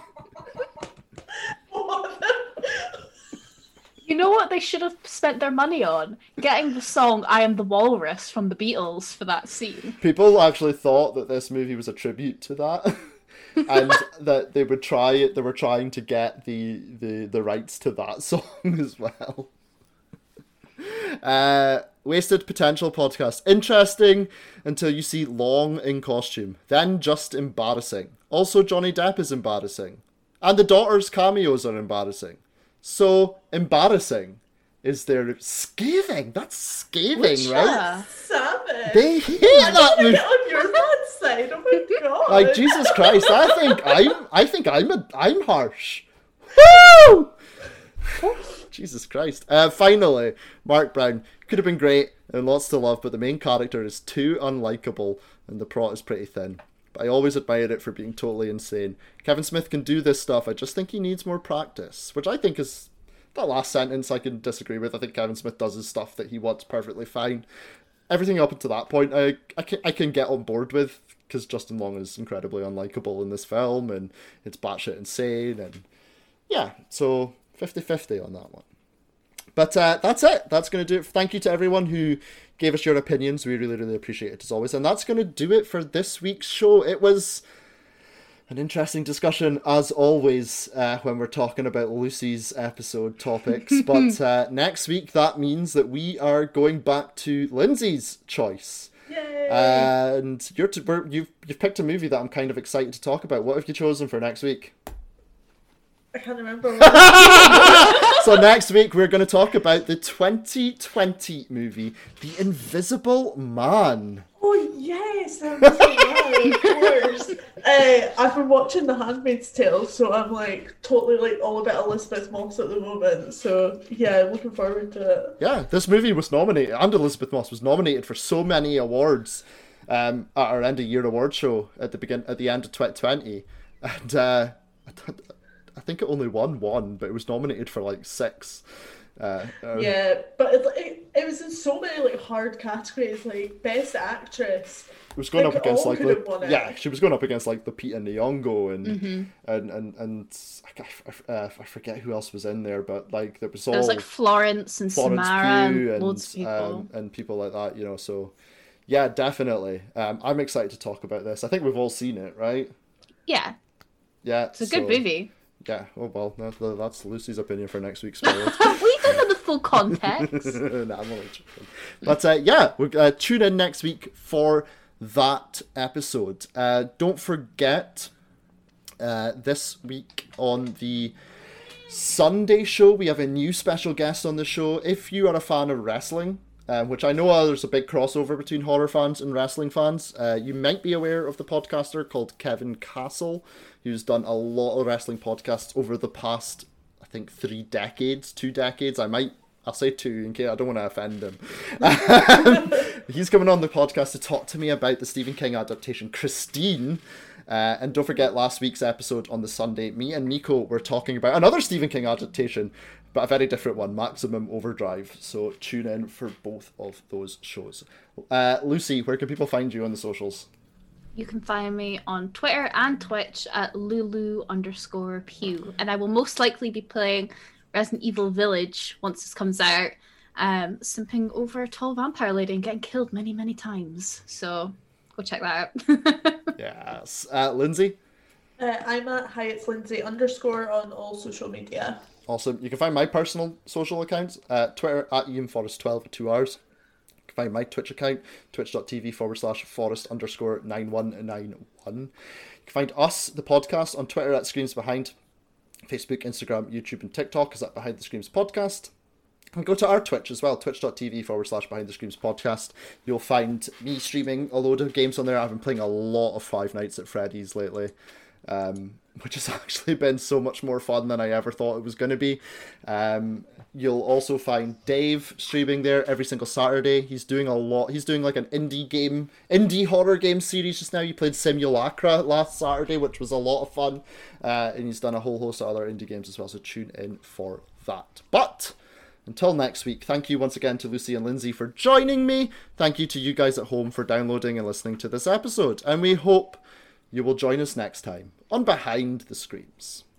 You know what they should have spent their money on? Getting the song I Am the Walrus from the Beatles for that scene. People actually thought that this movie was a tribute to that. And that they were trying to get the rights to that song as well. Wasted Potential podcast. Interesting until you see Long in costume. Then just embarrassing. Also, Johnny Depp is embarrassing. And the daughter's cameos are embarrassing. So, embarrassing is their scathing. That's scathing, right? Savage. They hate that movie. On your bad side. Oh my god. Like, Jesus Christ, I think I'm harsh. Woo! Jesus Christ. Finally, Mark Brown. Could have been great and lots to love, but the main character is too unlikable and the plot is pretty thin. But I always admire it for being totally insane. Kevin Smith can do this stuff, I just think he needs more practice. Which I think is... that last sentence I can disagree with. I think Kevin Smith does his stuff that he wants perfectly fine. Everything up until that point I can get on board with, because Justin Long is incredibly unlikable in this film, and it's batshit insane, and... yeah, so 50-50 on that one. But that's it. That's going to do it. Thank you to everyone who gave us your opinions. We really, really appreciate it as always. And that's going to do it for this week's show. It was an interesting discussion, as always, when we're talking about Lucy's episode topics. But next week, that means that we are going back to Lindsay's choice. Yay! And you've picked a movie that I'm kind of excited to talk about. What have you chosen for next week? I can't remember. So next week we're going to talk about the 2020 movie, The Invisible Man. Oh yes, that was right, of course. I've been watching The Handmaid's Tale, so I'm like totally like all about Elizabeth Moss at the moment. So yeah, looking forward to it. Yeah, this movie was nominated, and Elizabeth Moss was nominated for so many awards at our end of year award show at the end of 2020, and I think it only won one, but it was nominated for like 6. Yeah, but it was in so many like hard categories, like Best Actress. It was going up against like she was going up against like Lupita Nyong'o and I forget who else was in there, but like there was like Florence Samara Pugh and loads of people and people like that, you know. So yeah, definitely. I'm excited to talk about this. I think we've all seen it, right? Yeah. Yeah, it's a good movie. Yeah, oh well, that's Lucy's opinion for next week's spoilers. We don't know the full context. Nah, I'm only joking. But yeah, we'll tune in next week for that episode. Don't forget, this week on the Sunday show, we have a new special guest on the show. If you are a fan of wrestling, which I know there's a big crossover between horror fans and wrestling fans, you might be aware of the podcaster called Kevin Castle, who's done a lot of wrestling podcasts over the past, I think, 2 decades. I'll say 2 in case I don't want to offend him. He's coming on the podcast to talk to me about the Stephen King adaptation Christine, And don't forget last week's episode on the Sunday, me and Nico were talking about another Stephen King adaptation, but a very different one, Maximum Overdrive. So tune in for both of those shows. Lucy, where can people find you on the socials? You can find me on Twitter and Twitch at Lulu_Pew. And I will most likely be playing Resident Evil Village once this comes out, simping over a tall vampire lady and getting killed many, many times. So go check that out. Yes. Lindsay? I'm at HiAt'sLindsay_ on all social media. Awesome. You can find my personal social accounts, Twitter at IanForrest12 with 2 R's. You can find my Twitch account, twitch.tv/Forrest_9191. You can find us, the podcast, on Twitter at Screams Behind, Facebook, Instagram, YouTube, and TikTok is at Behind the Screams Podcast. And go to our Twitch as well, twitch.tv/Behind the Screams Podcast. You'll find me streaming a load of games on there. I've been playing a lot of Five Nights at Freddy's lately, which has actually been so much more fun than I ever thought it was going to be. You'll also find Dave streaming there every single Saturday. He's doing a lot. He's doing like an indie horror game series just now. He played Simulacra last Saturday, which was a lot of fun. And he's done a whole host of other indie games as well, so tune in for that. But until next week, thank you once again to Lucy and Lindsay for joining me. Thank you to you guys at home for downloading and listening to this episode. And we hope you will join us next time on Behind the Screams.